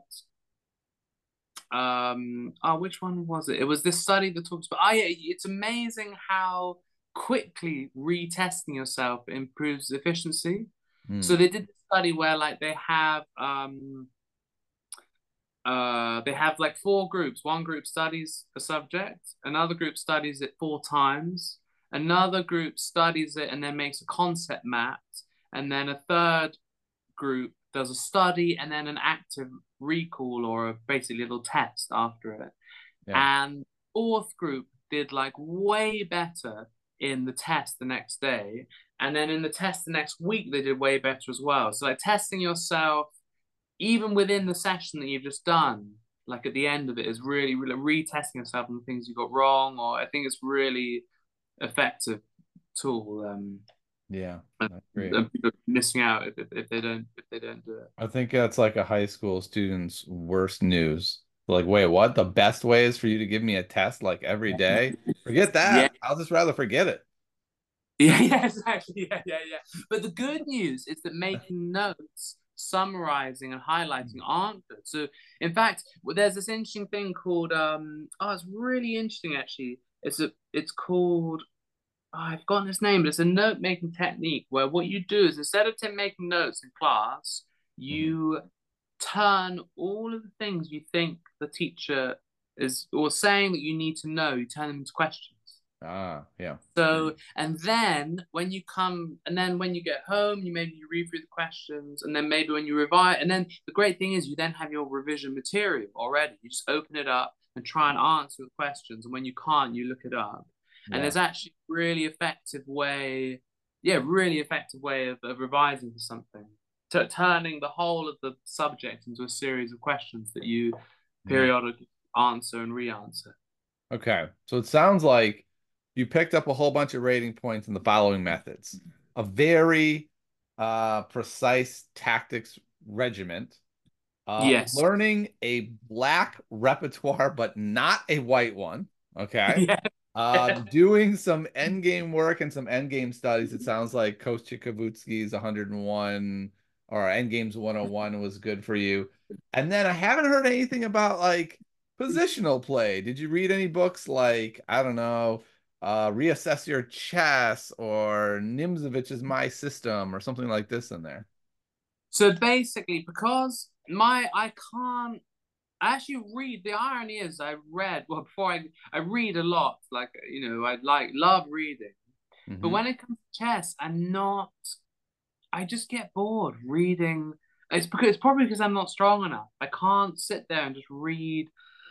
um oh which one was it? It was this study that talks about oh yeah, it's amazing how quickly retesting yourself improves efficiency. So hmm, they did a study where like they have um uh they have like four groups. One group studies a subject, another group studies it four times, another group studies it and then makes a concept map, and then a third group does a study and then an active recall or a basically little test after it. yeah, And fourth group did like way better in the test the next day. And then in the test the next week, they did way better as well. So like testing yourself, even within the session that you've just done, like at the end of it, is really, really retesting yourself on the things you got wrong. Or I think it's really effective tool. Um, Yeah, and, that's great. and people are missing out if, if, if they don't if they don't do it. I think that's like a high school student's worst news. Like, wait, what? The best way is for you to give me a test like every day? Forget Yeah, that. I'll just rather forget it. yeah, yeah, exactly. Yeah, yeah, yeah. But the good news is that making notes, summarizing and highlighting aren't good. So, in fact, well, there's this interesting thing called um. Oh, it's really interesting actually. It's a. It's called. Oh, I've forgotten its name, but it's a note making technique where what you do is instead of t- making notes in class, Mhm. you turn all of the things you think the teacher is or saying that you need to know, you turn them into questions. Ah, yeah. So, and then when you come, and then when you get home, you maybe you read through the questions, and then maybe when you revise, and then the great thing is you then have your revision material already. You just open it up and try and answer the questions, and when you can't, you look it up. And Yeah. there's actually a really effective way, yeah, really effective way of, of revising for something, to turning the whole of the subject into a series of questions that you Yeah. periodically answer and re-answer. Okay. So it sounds like you picked up a whole bunch of rating points in the following methods. A very uh precise tactics regiment, uh Yes. learning a black repertoire but not a white one. Okay. Yeah. Um, doing some end game work and some end game studies. It sounds like Coach Chikavutsky's one hundred and one or End Games one oh one was good for you. And then I haven't heard anything about like positional play. Did you read any books like, I don't know, uh, Reassess Your Chess or Nimzovich's My System or something like this in there? So basically, because my I can't I actually read. The irony is, I read well before I I read a lot. Like you know, I like love reading. But Hmm. when it comes to chess, I'm not. I just get bored reading. It's because it's probably because I'm not strong enough. I can't sit there and just read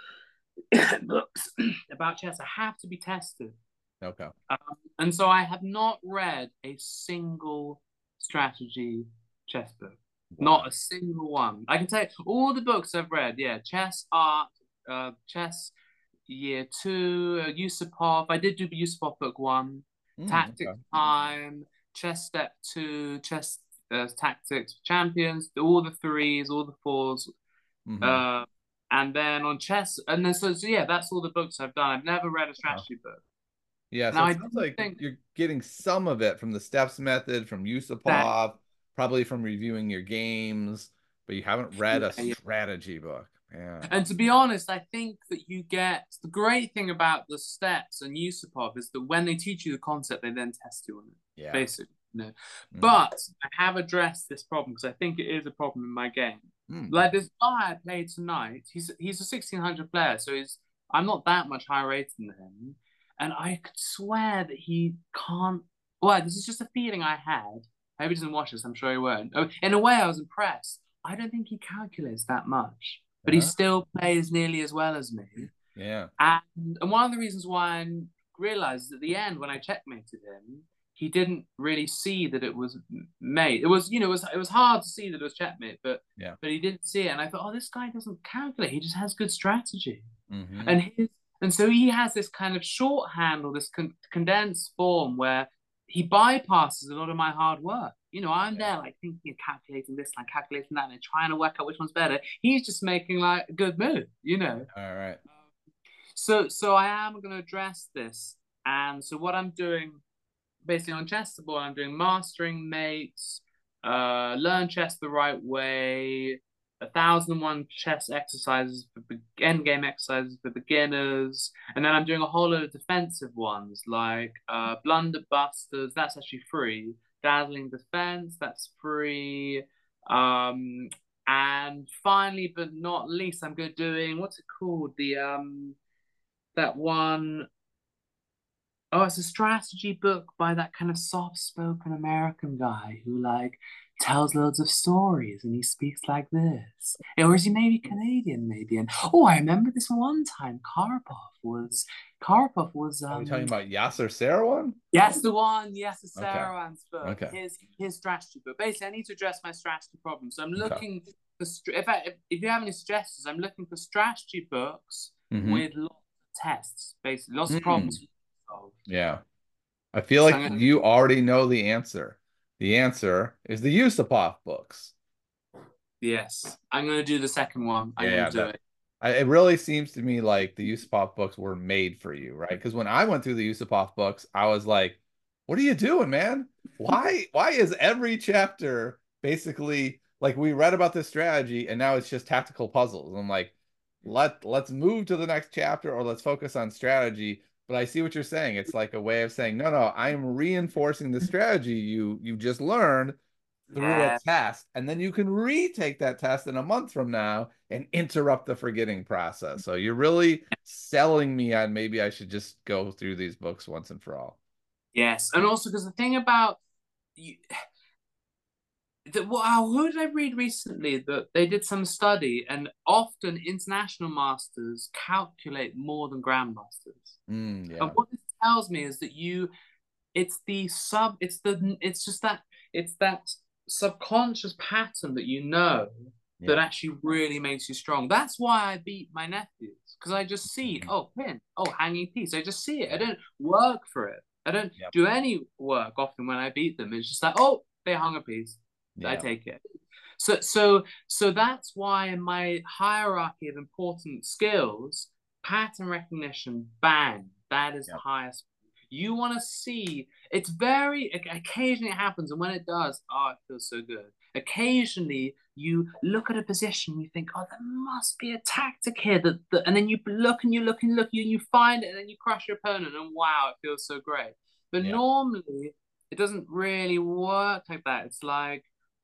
books about chess. I have to be tested. Okay. Um, and so I have not read a single strategy chess book. Wow. Not a single one. I can tell you all the books I've read. Yeah, chess art, uh, chess year two, uh, Yusupov. I did do the Yusupov book one. Mm, Tactics okay. time, chess step two, chess uh, tactics champions. All the threes, all the fours. Hmm. Uh, and then on chess, and then so, so yeah, that's all the books I've done. I've never read a strategy book. Yeah, so Now it I sounds do like think you're getting some of it from the steps method, from that Yusupov, probably from reviewing your games, but you haven't read a yeah, yeah. strategy book. Yeah. And to be honest, I think that you get the great thing about the steps and Yusupov is that when they teach you the concept, they then test you on it, Yeah. basically. You know? Hmm. But I have addressed this problem because I think it is a problem in my game. Hmm. Like this guy I played tonight, he's he's a sixteen hundred player, so he's I'm not that much higher rated than him. And I could swear that he can't. Well, this is just a feeling I had. I hope he doesn't watch this. I'm sure he won't. Oh, in a way, I was impressed. I don't think he calculates that much, but he Uh, still plays nearly as well as me. yeah. And, and one of the reasons why I realized at the end when I checkmated him, he didn't really see that it was mate. It was, you know, it was it was hard to see that it was checkmate, but Yeah. but he didn't see it. And I thought, oh, this guy doesn't calculate. He just has good strategy. Hmm. And his and so he has this kind of shorthand or this con- condensed form where he bypasses a lot of my hard work. You know, I'm Yeah. there like thinking of calculating this and calculating that and trying to work out which one's better. He's just making like a good move, you know. All right. So so I am going to address this. And so what I'm doing basically on chessable, I'm doing mastering mates, uh, learn chess the right way, a thousand and one chess exercises for end game exercises for beginners, and then I'm doing a whole load of defensive ones like uh, blunder busters. That's actually free. Dazzling defense. That's free. Um, and finally, but not least, I'm good doing what's it called? The um that one oh, it's a strategy book by that kind of soft-spoken American guy who like tells loads of stories and he speaks like this. Or is he maybe Canadian, maybe? And oh, I remember this one time Karpov was Karpov was Are we talking um about Yasser Seirawan? yes, the one, yes, the Okay. Saruman's book, Okay. his his strategy book. Basically, I need to address my strategy problem. So I'm Okay. looking for if I, if, if you have any suggestions, I'm looking for strategy books Mm-hmm. with lots of tests, basically lots of Mm. problems you can solve. Yeah. I feel So like I'm gonna, you already know the answer. The answer is the Yusupov books. yes, I'm gonna do the second one. I'm Yeah, gonna yeah, do that it. I, it really seems to me like the Yusupov books were made for you, right? Because when I went through the Yusupov books, I was like, "What are you doing, man? Why, why is every chapter basically like we read about this strategy and now it's just tactical puzzles?" I'm like, "Let let's move to the next chapter or let's focus on strategy." But I see what you're saying. It's like a way of saying, "No, no, I am reinforcing the strategy you you just learned through a Yeah. test, and then you can retake that test in a month from now and interrupt the forgetting process." So you're really selling me on maybe I should just go through these books once and for all. Yes, and also because the thing about you, that wow, who did I read recently that they did some study, and often international masters calculate more than grandmasters. Mm, And yeah, what this tells me is that you, it's the sub, it's the, it's just that, it's that subconscious pattern that you know that yeah, actually really makes you strong. That's why I beat my nephews because I just see, mhm, oh, pin, oh, hanging piece. I just see it. I yeah, don't work for it. I don't yeah, do any work often when I beat them. It's just like, oh, they hung a piece. I yeah, take it. So, so, so that's why in my hierarchy of important skills, pattern recognition, bang, that is the yeah, highest. You want to see, it's very, occasionally it happens, and when it does, oh, it feels so good. Occasionally, you look at a position, you think, oh, there must be a tactic here, that, that, and then you look and you look and look, and you find it, and then you crush your opponent, and wow, it feels so great. But yeah, normally, it doesn't really work like that. It's like,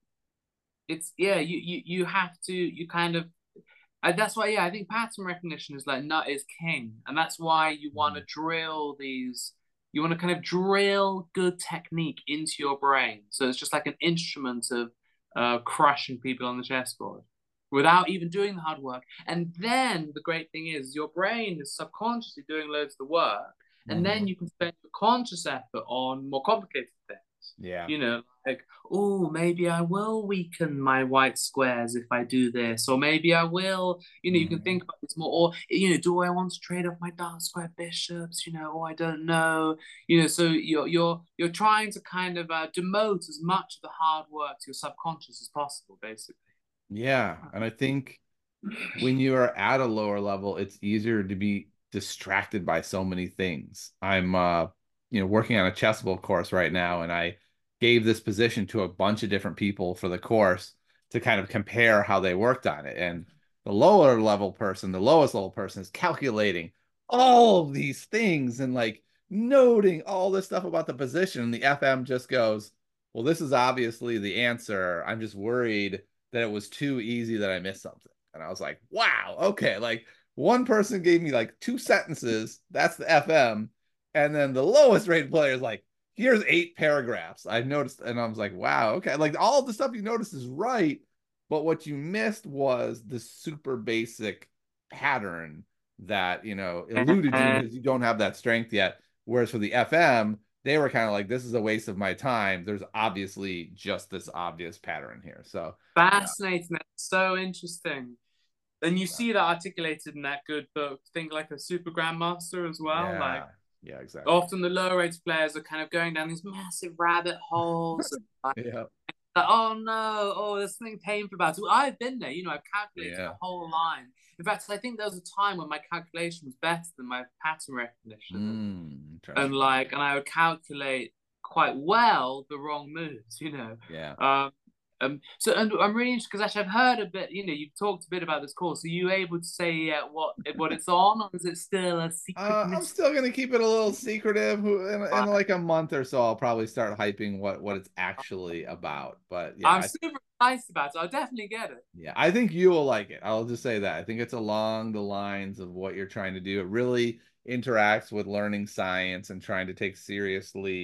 it's yeah, you you you have to you kind of and that's why yeah, I think pattern recognition is like nut is king, and that's why you want to mhm, drill these. You want to kind of drill good technique into your brain, so it's just like an instrument of uh, crushing people on the chessboard without even doing the hard work. And then the great thing is your brain is subconsciously doing loads of the work, and then mhm, you can spend your conscious effort on more complicated things. yeah, You know, like, oh, maybe I will weaken my white squares if I do this, or maybe I will, you know, you can mhm, think about this more, or, you know, do I want to trade off my dark square bishops, you know, oh, I don't know, you know, so you're you're you're trying to kind of uh, demote as much of the hard work to your subconscious as possible, basically. yeah. And I think when you are at a lower level, it's easier to be distracted by so many things. I'm uh, you know, working on a chessable course right now, and I gave this position to a bunch of different people for the course to kind of compare how they worked on it. And the lower level person, the lowest level person is calculating all of these things and like noting all this stuff about the position. And the F M just goes, well, this is obviously the answer. I'm just worried that it was too easy that I missed something. And I was like, wow, okay. Like one person gave me like two sentences. That's the F M. And then the lowest rated player is like, here's eight paragraphs. I noticed, and I was like, wow, okay. Like all the stuff you noticed is right. But what you missed was the super basic pattern that, you know, eluded you because you don't have that strength yet. Whereas for the F M, they were kind of like, this is a waste of my time. There's obviously just this obvious pattern here. So, yeah. Fascinating. That's so interesting. And you see that articulated in that good book, think like a super grandmaster as well. Like Yeah. Yeah, exactly. often the lower rated players are kind of going down these massive rabbit holes. Like, Yeah. like, oh no, oh, there's something painful about it. Well, I've been there, you know, I've calculated the Yeah. whole line. In fact, I think there was a time when my calculation was better than my pattern recognition. And, Mm, and interesting. like, and I would calculate quite well the wrong moves, you know. Yeah. Um, um, so and I'm really interested because actually I've heard a bit, you know, you've talked a bit about this course. Are you able to say uh, what what it's on, or is it still a secret Uh, I'm mystery? still gonna keep it a little secretive. Who- In, in like a month or so, I'll probably start hyping what what it's actually about. But yeah, I'm I, super excited about it. I'll definitely get it. yeah, I think you will like it. I'll just say that. I think it's along the lines of what you're trying to do. It really interacts with learning science and trying to take seriously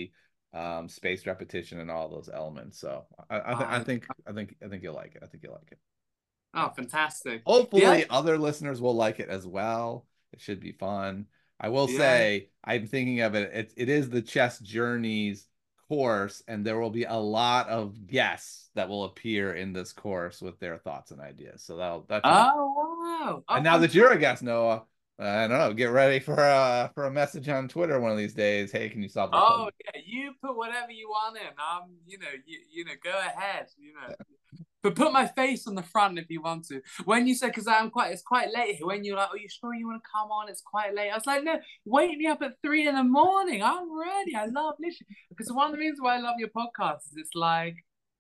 um, spaced repetition, and all those elements. So I, I, th- I Uh, think I think I think you'll like it. I think you'll like it. oh, fantastic. Yeah, Hopefully, other listeners will like it as well. It should be fun. I will yeah. say, I'm thinking of it. It, it is the Chess Journeys course, and there will be a lot of guests that will appear in this course with their thoughts and ideas. So that'll that should be. Oh, wow. And Oh, now that you're fantastic. a guest, Noah, I don't know. Get ready for a for a message on Twitter one of these days. Hey, can you solve this Oh, puzzle? yeah. You put whatever you want in. Um, you know, you you know, go ahead. You know, but put my face on the front if you want to. When you said, because I'm quite, it's quite late here. When you're like, "Are you sure you want to come on? It's quite late." I was like, "No, wake me up at three in the morning. I'm ready. I love literally because one of the reasons why I love your podcast is it's like,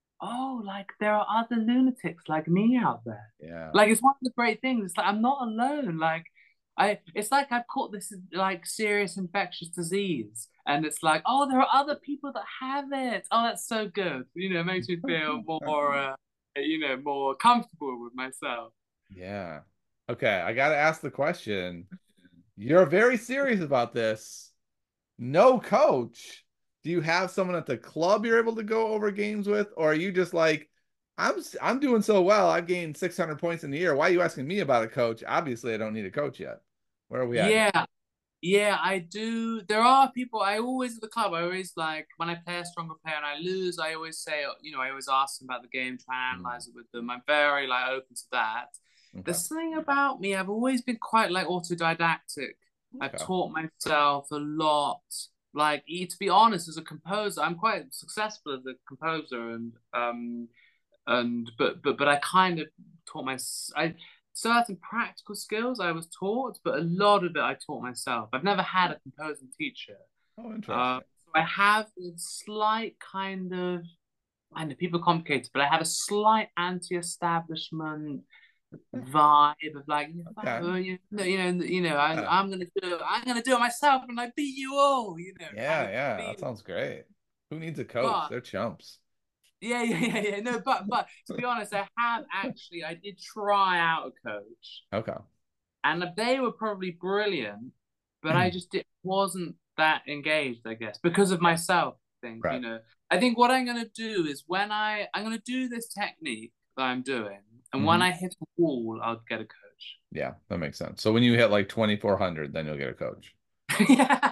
oh, like there are other lunatics like me out there. Yeah. Like it's one of the great things. It's like I'm not alone. Like I, it's like I've caught this like serious infectious disease, and it's like, oh, there are other people that have it. Oh, that's so good. You know, it makes me feel more, uh, you know, more comfortable with myself. Yeah. Okay, I gotta ask the question. You're very serious about this. No coach. Do you have someone at the club you're able to go over games with, or are you just like, I'm I'm doing so well. I've gained six hundred points in the year. Why are you asking me about a coach? Obviously, I don't need a coach yet. Where are we at here? Yeah, yeah, I do. There are people I always at the club. I always like when I play a stronger player and I lose. I always say, you know, I always ask them about the game, try and Mm, analyze it with them. I'm very like open to that. okay. There's something about me. I've always been quite like autodidactic. I've Okay. taught myself a lot. Like, e- to be honest, as a composer, I'm quite successful as a composer, and um, and but but but I kind of taught my I certain practical skills I was taught, but a lot of it I taught myself. I've never had a composing teacher. Oh, Uh, interesting. so I have a slight kind of I know people are complicated, but I have a slight anti-establishment vibe of like, you Okay. know, you know, you know, you know, I, Yeah. I'm gonna do it. I'm gonna do it myself, and I beat you all. You know, kind Yeah, of yeah. That feel. sounds great. Who needs a coach? But They're chumps. yeah, yeah, yeah, yeah. No, but but to be honest, I have actually I did try out a coach, Okay. and they were probably brilliant, but I just it wasn't that engaged, I guess, because of myself. I think, you Right. know, I think what I'm gonna do is when I I'm gonna do this technique that I'm doing, and when Hmm. I hit a wall, I'll get a coach. Yeah, that makes sense. So when you hit like twenty-four hundred, then you'll get a coach. Yeah.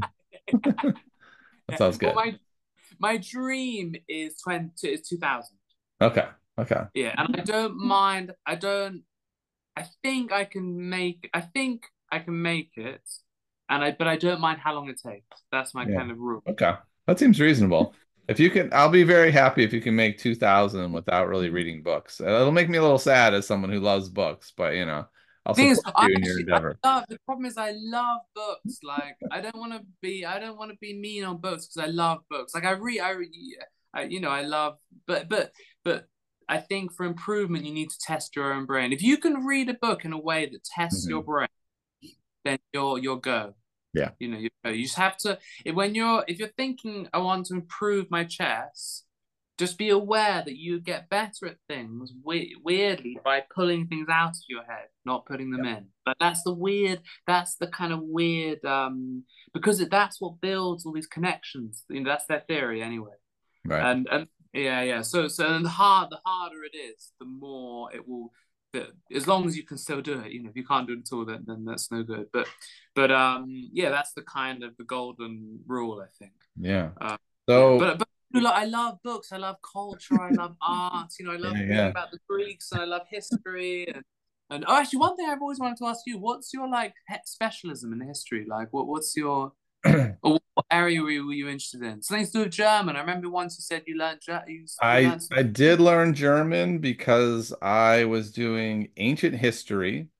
That Yeah. sounds Well, good. my my dream is twenty is two thousand. Okay. Okay. Yeah, and I don't mind. I don't. I think I can make. I think I can make it, and I. But I don't mind how long it takes. That's my Yeah. kind of rule. Okay. That seems reasonable. If you can, I'll be very happy if you can make two thousand without really reading books. It'll make me a little sad as someone who loves books, but you know, I'll Thing is, support I you in your actually I endeavor. love. The problem is, I love books. Like, I don't want to be. I don't want to be mean on books because I love books. Like, I read. I, read, I you know, I love. But but but I think for improvement, you need to test your own brain. If you can read a book in a way that tests your Hmm. brain, then you're you're go. Yeah. You know, you, you just have to when you're if you're thinking I want to improve my chess, just be aware that you get better at things we weirdly by pulling things out of your head, not putting them Yeah. in. But that's the weird, that's the kind of weird um because it, that's what builds all these connections. You know, that's their theory anyway. Right. And and yeah, yeah. So so and the hard the harder it is, the more it will the, as long as you can still do it, you know, if you can't do it at all, then, then that's no good. But but um yeah, that's the kind of the golden rule, I think. Yeah. Uh, yeah, So, but but like, I love books, I love culture, I love art, you know, I love yeah, reading yeah. about the Greeks and I love history and and oh, actually, one thing I've always wanted to ask you: what's your like specialism in history? Like, what what's your or what area were you, were you interested in? Something to do with German. I remember once you said you learned you you I learned some. I did learn German because I was doing ancient history,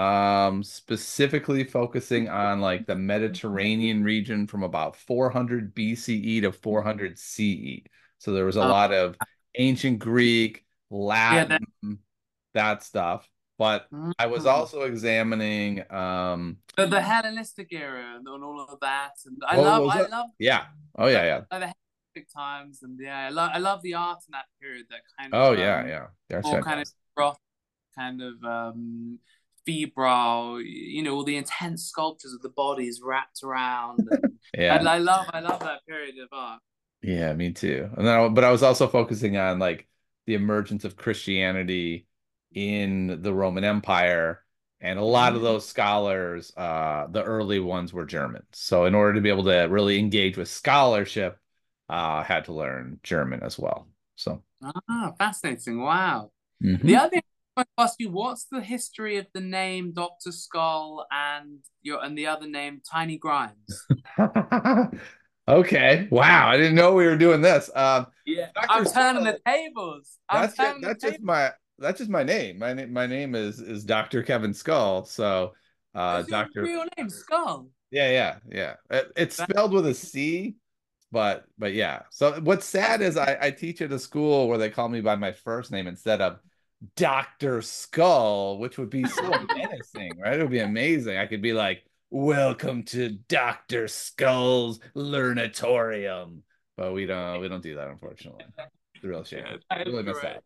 um, specifically focusing on like the Mediterranean region from about four hundred B C E to four hundred C E. So there was a Uh, lot of ancient Greek, yeah, that. Latin, that stuff. But I was Mm. also examining um, The, the Hellenistic era and, and all of that, and I what love was I it? love Yeah. Oh the, yeah, yeah. the Hellenistic times, and yeah, I love I love the art in that period. That kind of Oh yeah, um, yeah. That's all kind of fantastic. rough, kind of um, febrile. You know, all the intense sculptures of the bodies wrapped around, and I, Yeah. I love I love that period of art. Yeah, me too. And then, I, but I was also focusing on like the emergence of Christianity in the Roman Empire, and a lot of Mm. those scholars, uh, the early ones were Germans. So in order to be able to really engage with scholarship, uh, I had to learn German as well. So, Ah, fascinating. Wow. The mhm. other thing I want to ask you, what's the history of the name Doctor Skull and your and the other name Tiny Grimes? Okay. Wow, I didn't know we were doing this. Um, Yeah, Doctor I'm turning the Skull. tables. I'm That's just turning the that's just tables. my that's just my name. My name my name is is Doctor Kevin Skull. So uh Is your Doctor real name Skull? yeah, yeah, yeah. It, it's That, spelled with a C, but but yeah. So what's that's sad is I, I teach at a school where they call me by my first name instead of Doctor Skull, which would be so menacing, right? It would be amazing. I could be like, "Welcome to Doctor Skull's Learnatorium," but we don't we don't do that, unfortunately. It's a real shame. yeah, that is Really missed great. out.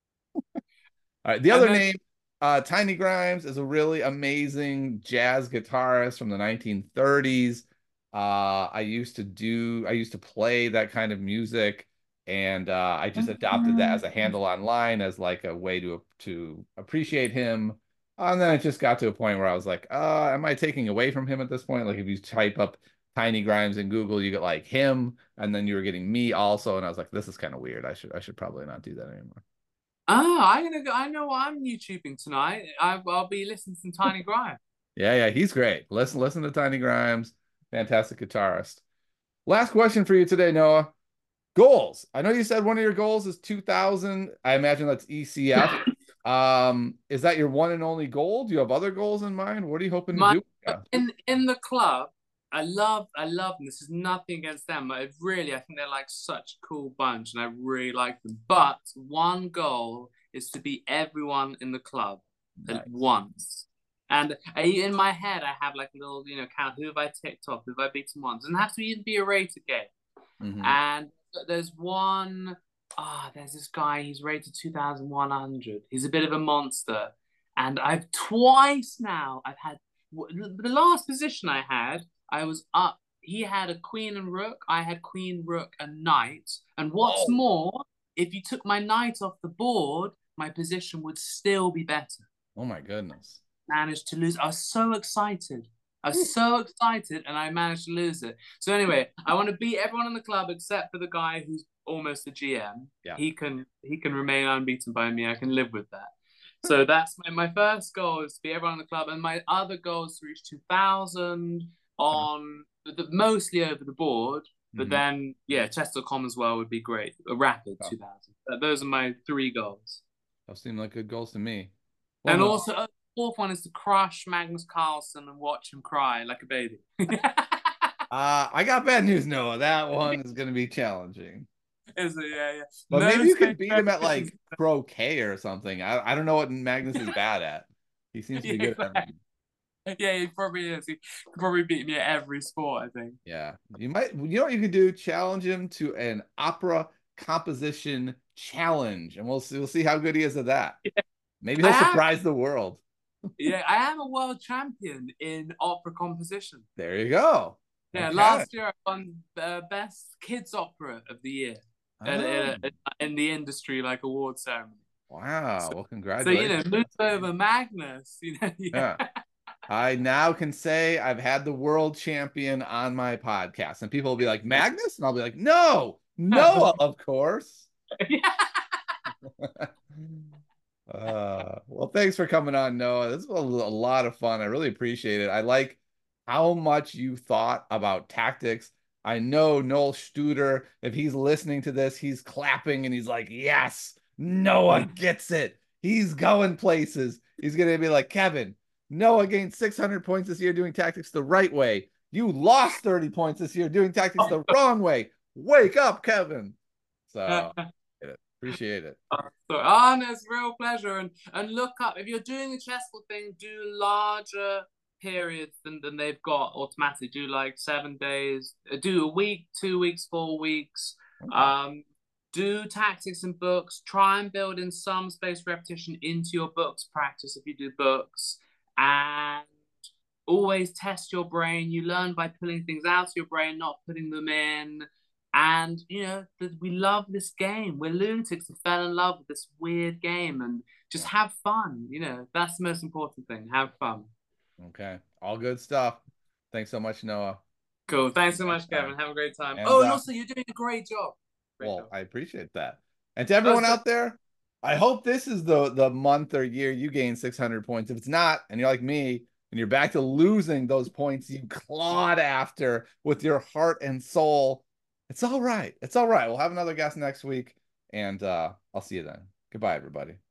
All right, the And other then name, uh, Tiny Grimes, is a really amazing jazz guitarist from the nineteen thirties. Uh, I used to do, I used to play that kind of music, and uh, I just adopted that as a handle online as like a way to to appreciate him. And then it just got to a point where I was like, uh, am I taking away from him at this point? Like if you type up Tiny Grimes in Google, you get like him, and then you were getting me also, and I was like, this is kind of weird. I should I should probably not do that anymore. oh, I'm gonna go. I know what I'm YouTubing tonight. I, I'll be listening to some Tiny Grimes. Yeah, yeah, he's great. Listen, listen to Tiny Grimes, fantastic guitarist. Last question for you today, Noah. Goals. I know you said one of your goals is two thousand. I imagine that's E C F. Um, is that your one and only goal? Do you have other goals in mind? What are you hoping to My do? Yeah. in in the club, I love I love them. This is nothing against them. I really I think they're like such a cool bunch, and I really like them. But one goal is to beat everyone in the club at Nice. once. And I, in my head, I have like a little, you know, count. Who have I ticked off? Who have I beaten once? Doesn't have to even be a rated game. Hmm. And there's one, ah, oh, there's this guy, he's rated two thousand one hundred. He's a bit of a monster. And I've twice now, I've had the last position I had, I was up. He had a queen and rook. I had queen, rook, and knight. And what's Whoa. more, if you took my knight off the board, my position would still be better. Oh my goodness. Managed to lose. I was so excited. I Whew. was so excited, and I managed to lose it. So anyway, I want to beat everyone in the club except for the guy who's almost a G M. Yeah. He can he can remain unbeaten by me. I can live with that. So that's my, my first goal is to beat everyone in the club, and my other goal is to reach two thousand Okay. on the, mostly over the board. But Hmm. then yeah, chess dot com as well would be great. A rapid Oh, two thousand. Those are my three goals. those seem like good goals to me. Well, And no. also, uh, the fourth one is to crush Magnus Carlsen and watch him cry like a baby. Uh, I got bad news, Noah. That one is going to be challenging. Is it? Yeah, yeah. But No maybe you space could beat for him at repetitions. like croquet or something. I, I don't know what Magnus is bad at. He seems to Yeah, be good at exactly. everything. Yeah, he probably is. He could probably beat me at every sport, I think. Yeah. You might, you know what you could do? Challenge him to an opera composition challenge, and we'll see, we'll see how good he is at that. Yeah. Maybe I he'll am. surprise the world. Yeah, I am a world champion in opera composition. There you go. Yeah, Okay. last year I won uh, best kids opera of the year in, Oh, in, in the industry like award ceremony. wow. So, Well, so you know, congratulations. move That's over amazing. Magnus. You know, yeah. Yeah. I now can say I've had the world champion on my podcast, and people will be like, Magnus? And I'll be like, no, Noah, of course. Yeah. Uh, well, thanks for coming on, Noah. This was a, a lot of fun. I really appreciate it. I like how much you thought about tactics. I know Noel Studer, if he's listening to this, he's clapping and he's like, yes, Noah gets it. He's going places. He's going to be like, Kevin, Noah gained six hundred points this year doing tactics the right way. You lost thirty points this year doing tactics the wrong way. Wake up, Kevin. So, yeah, appreciate it. So, ah, no, it's a real pleasure. And and look up if you're doing the chessboard thing, do larger periods than, than they've got automatically. Do like seven days, uh, do a week, two weeks, four weeks. Okay. Um, do tactics and books. Try and build in some space repetition into your books practice if you do books. And always test your brain. You learn by pulling things out of your brain, not putting them in. And you know that we love this game. We're lunatics who fell in love with this weird game and just Yeah. have fun. You know, that's the most important thing. Have fun. Okay. All good stuff. Thanks so much, Noah. Cool. Thanks so Next much, time. Kevin. Have a great time. And Oh, and uh, also you're doing a great job. Great well, job. I appreciate that. And to Oh, everyone so out there, I hope this is the the month or year you gain six hundred points. If it's not, and you're like me, and you're back to losing those points you clawed after with your heart and soul, it's all right. It's all right. We'll have another guest next week, and uh, I'll see you then. Goodbye, everybody.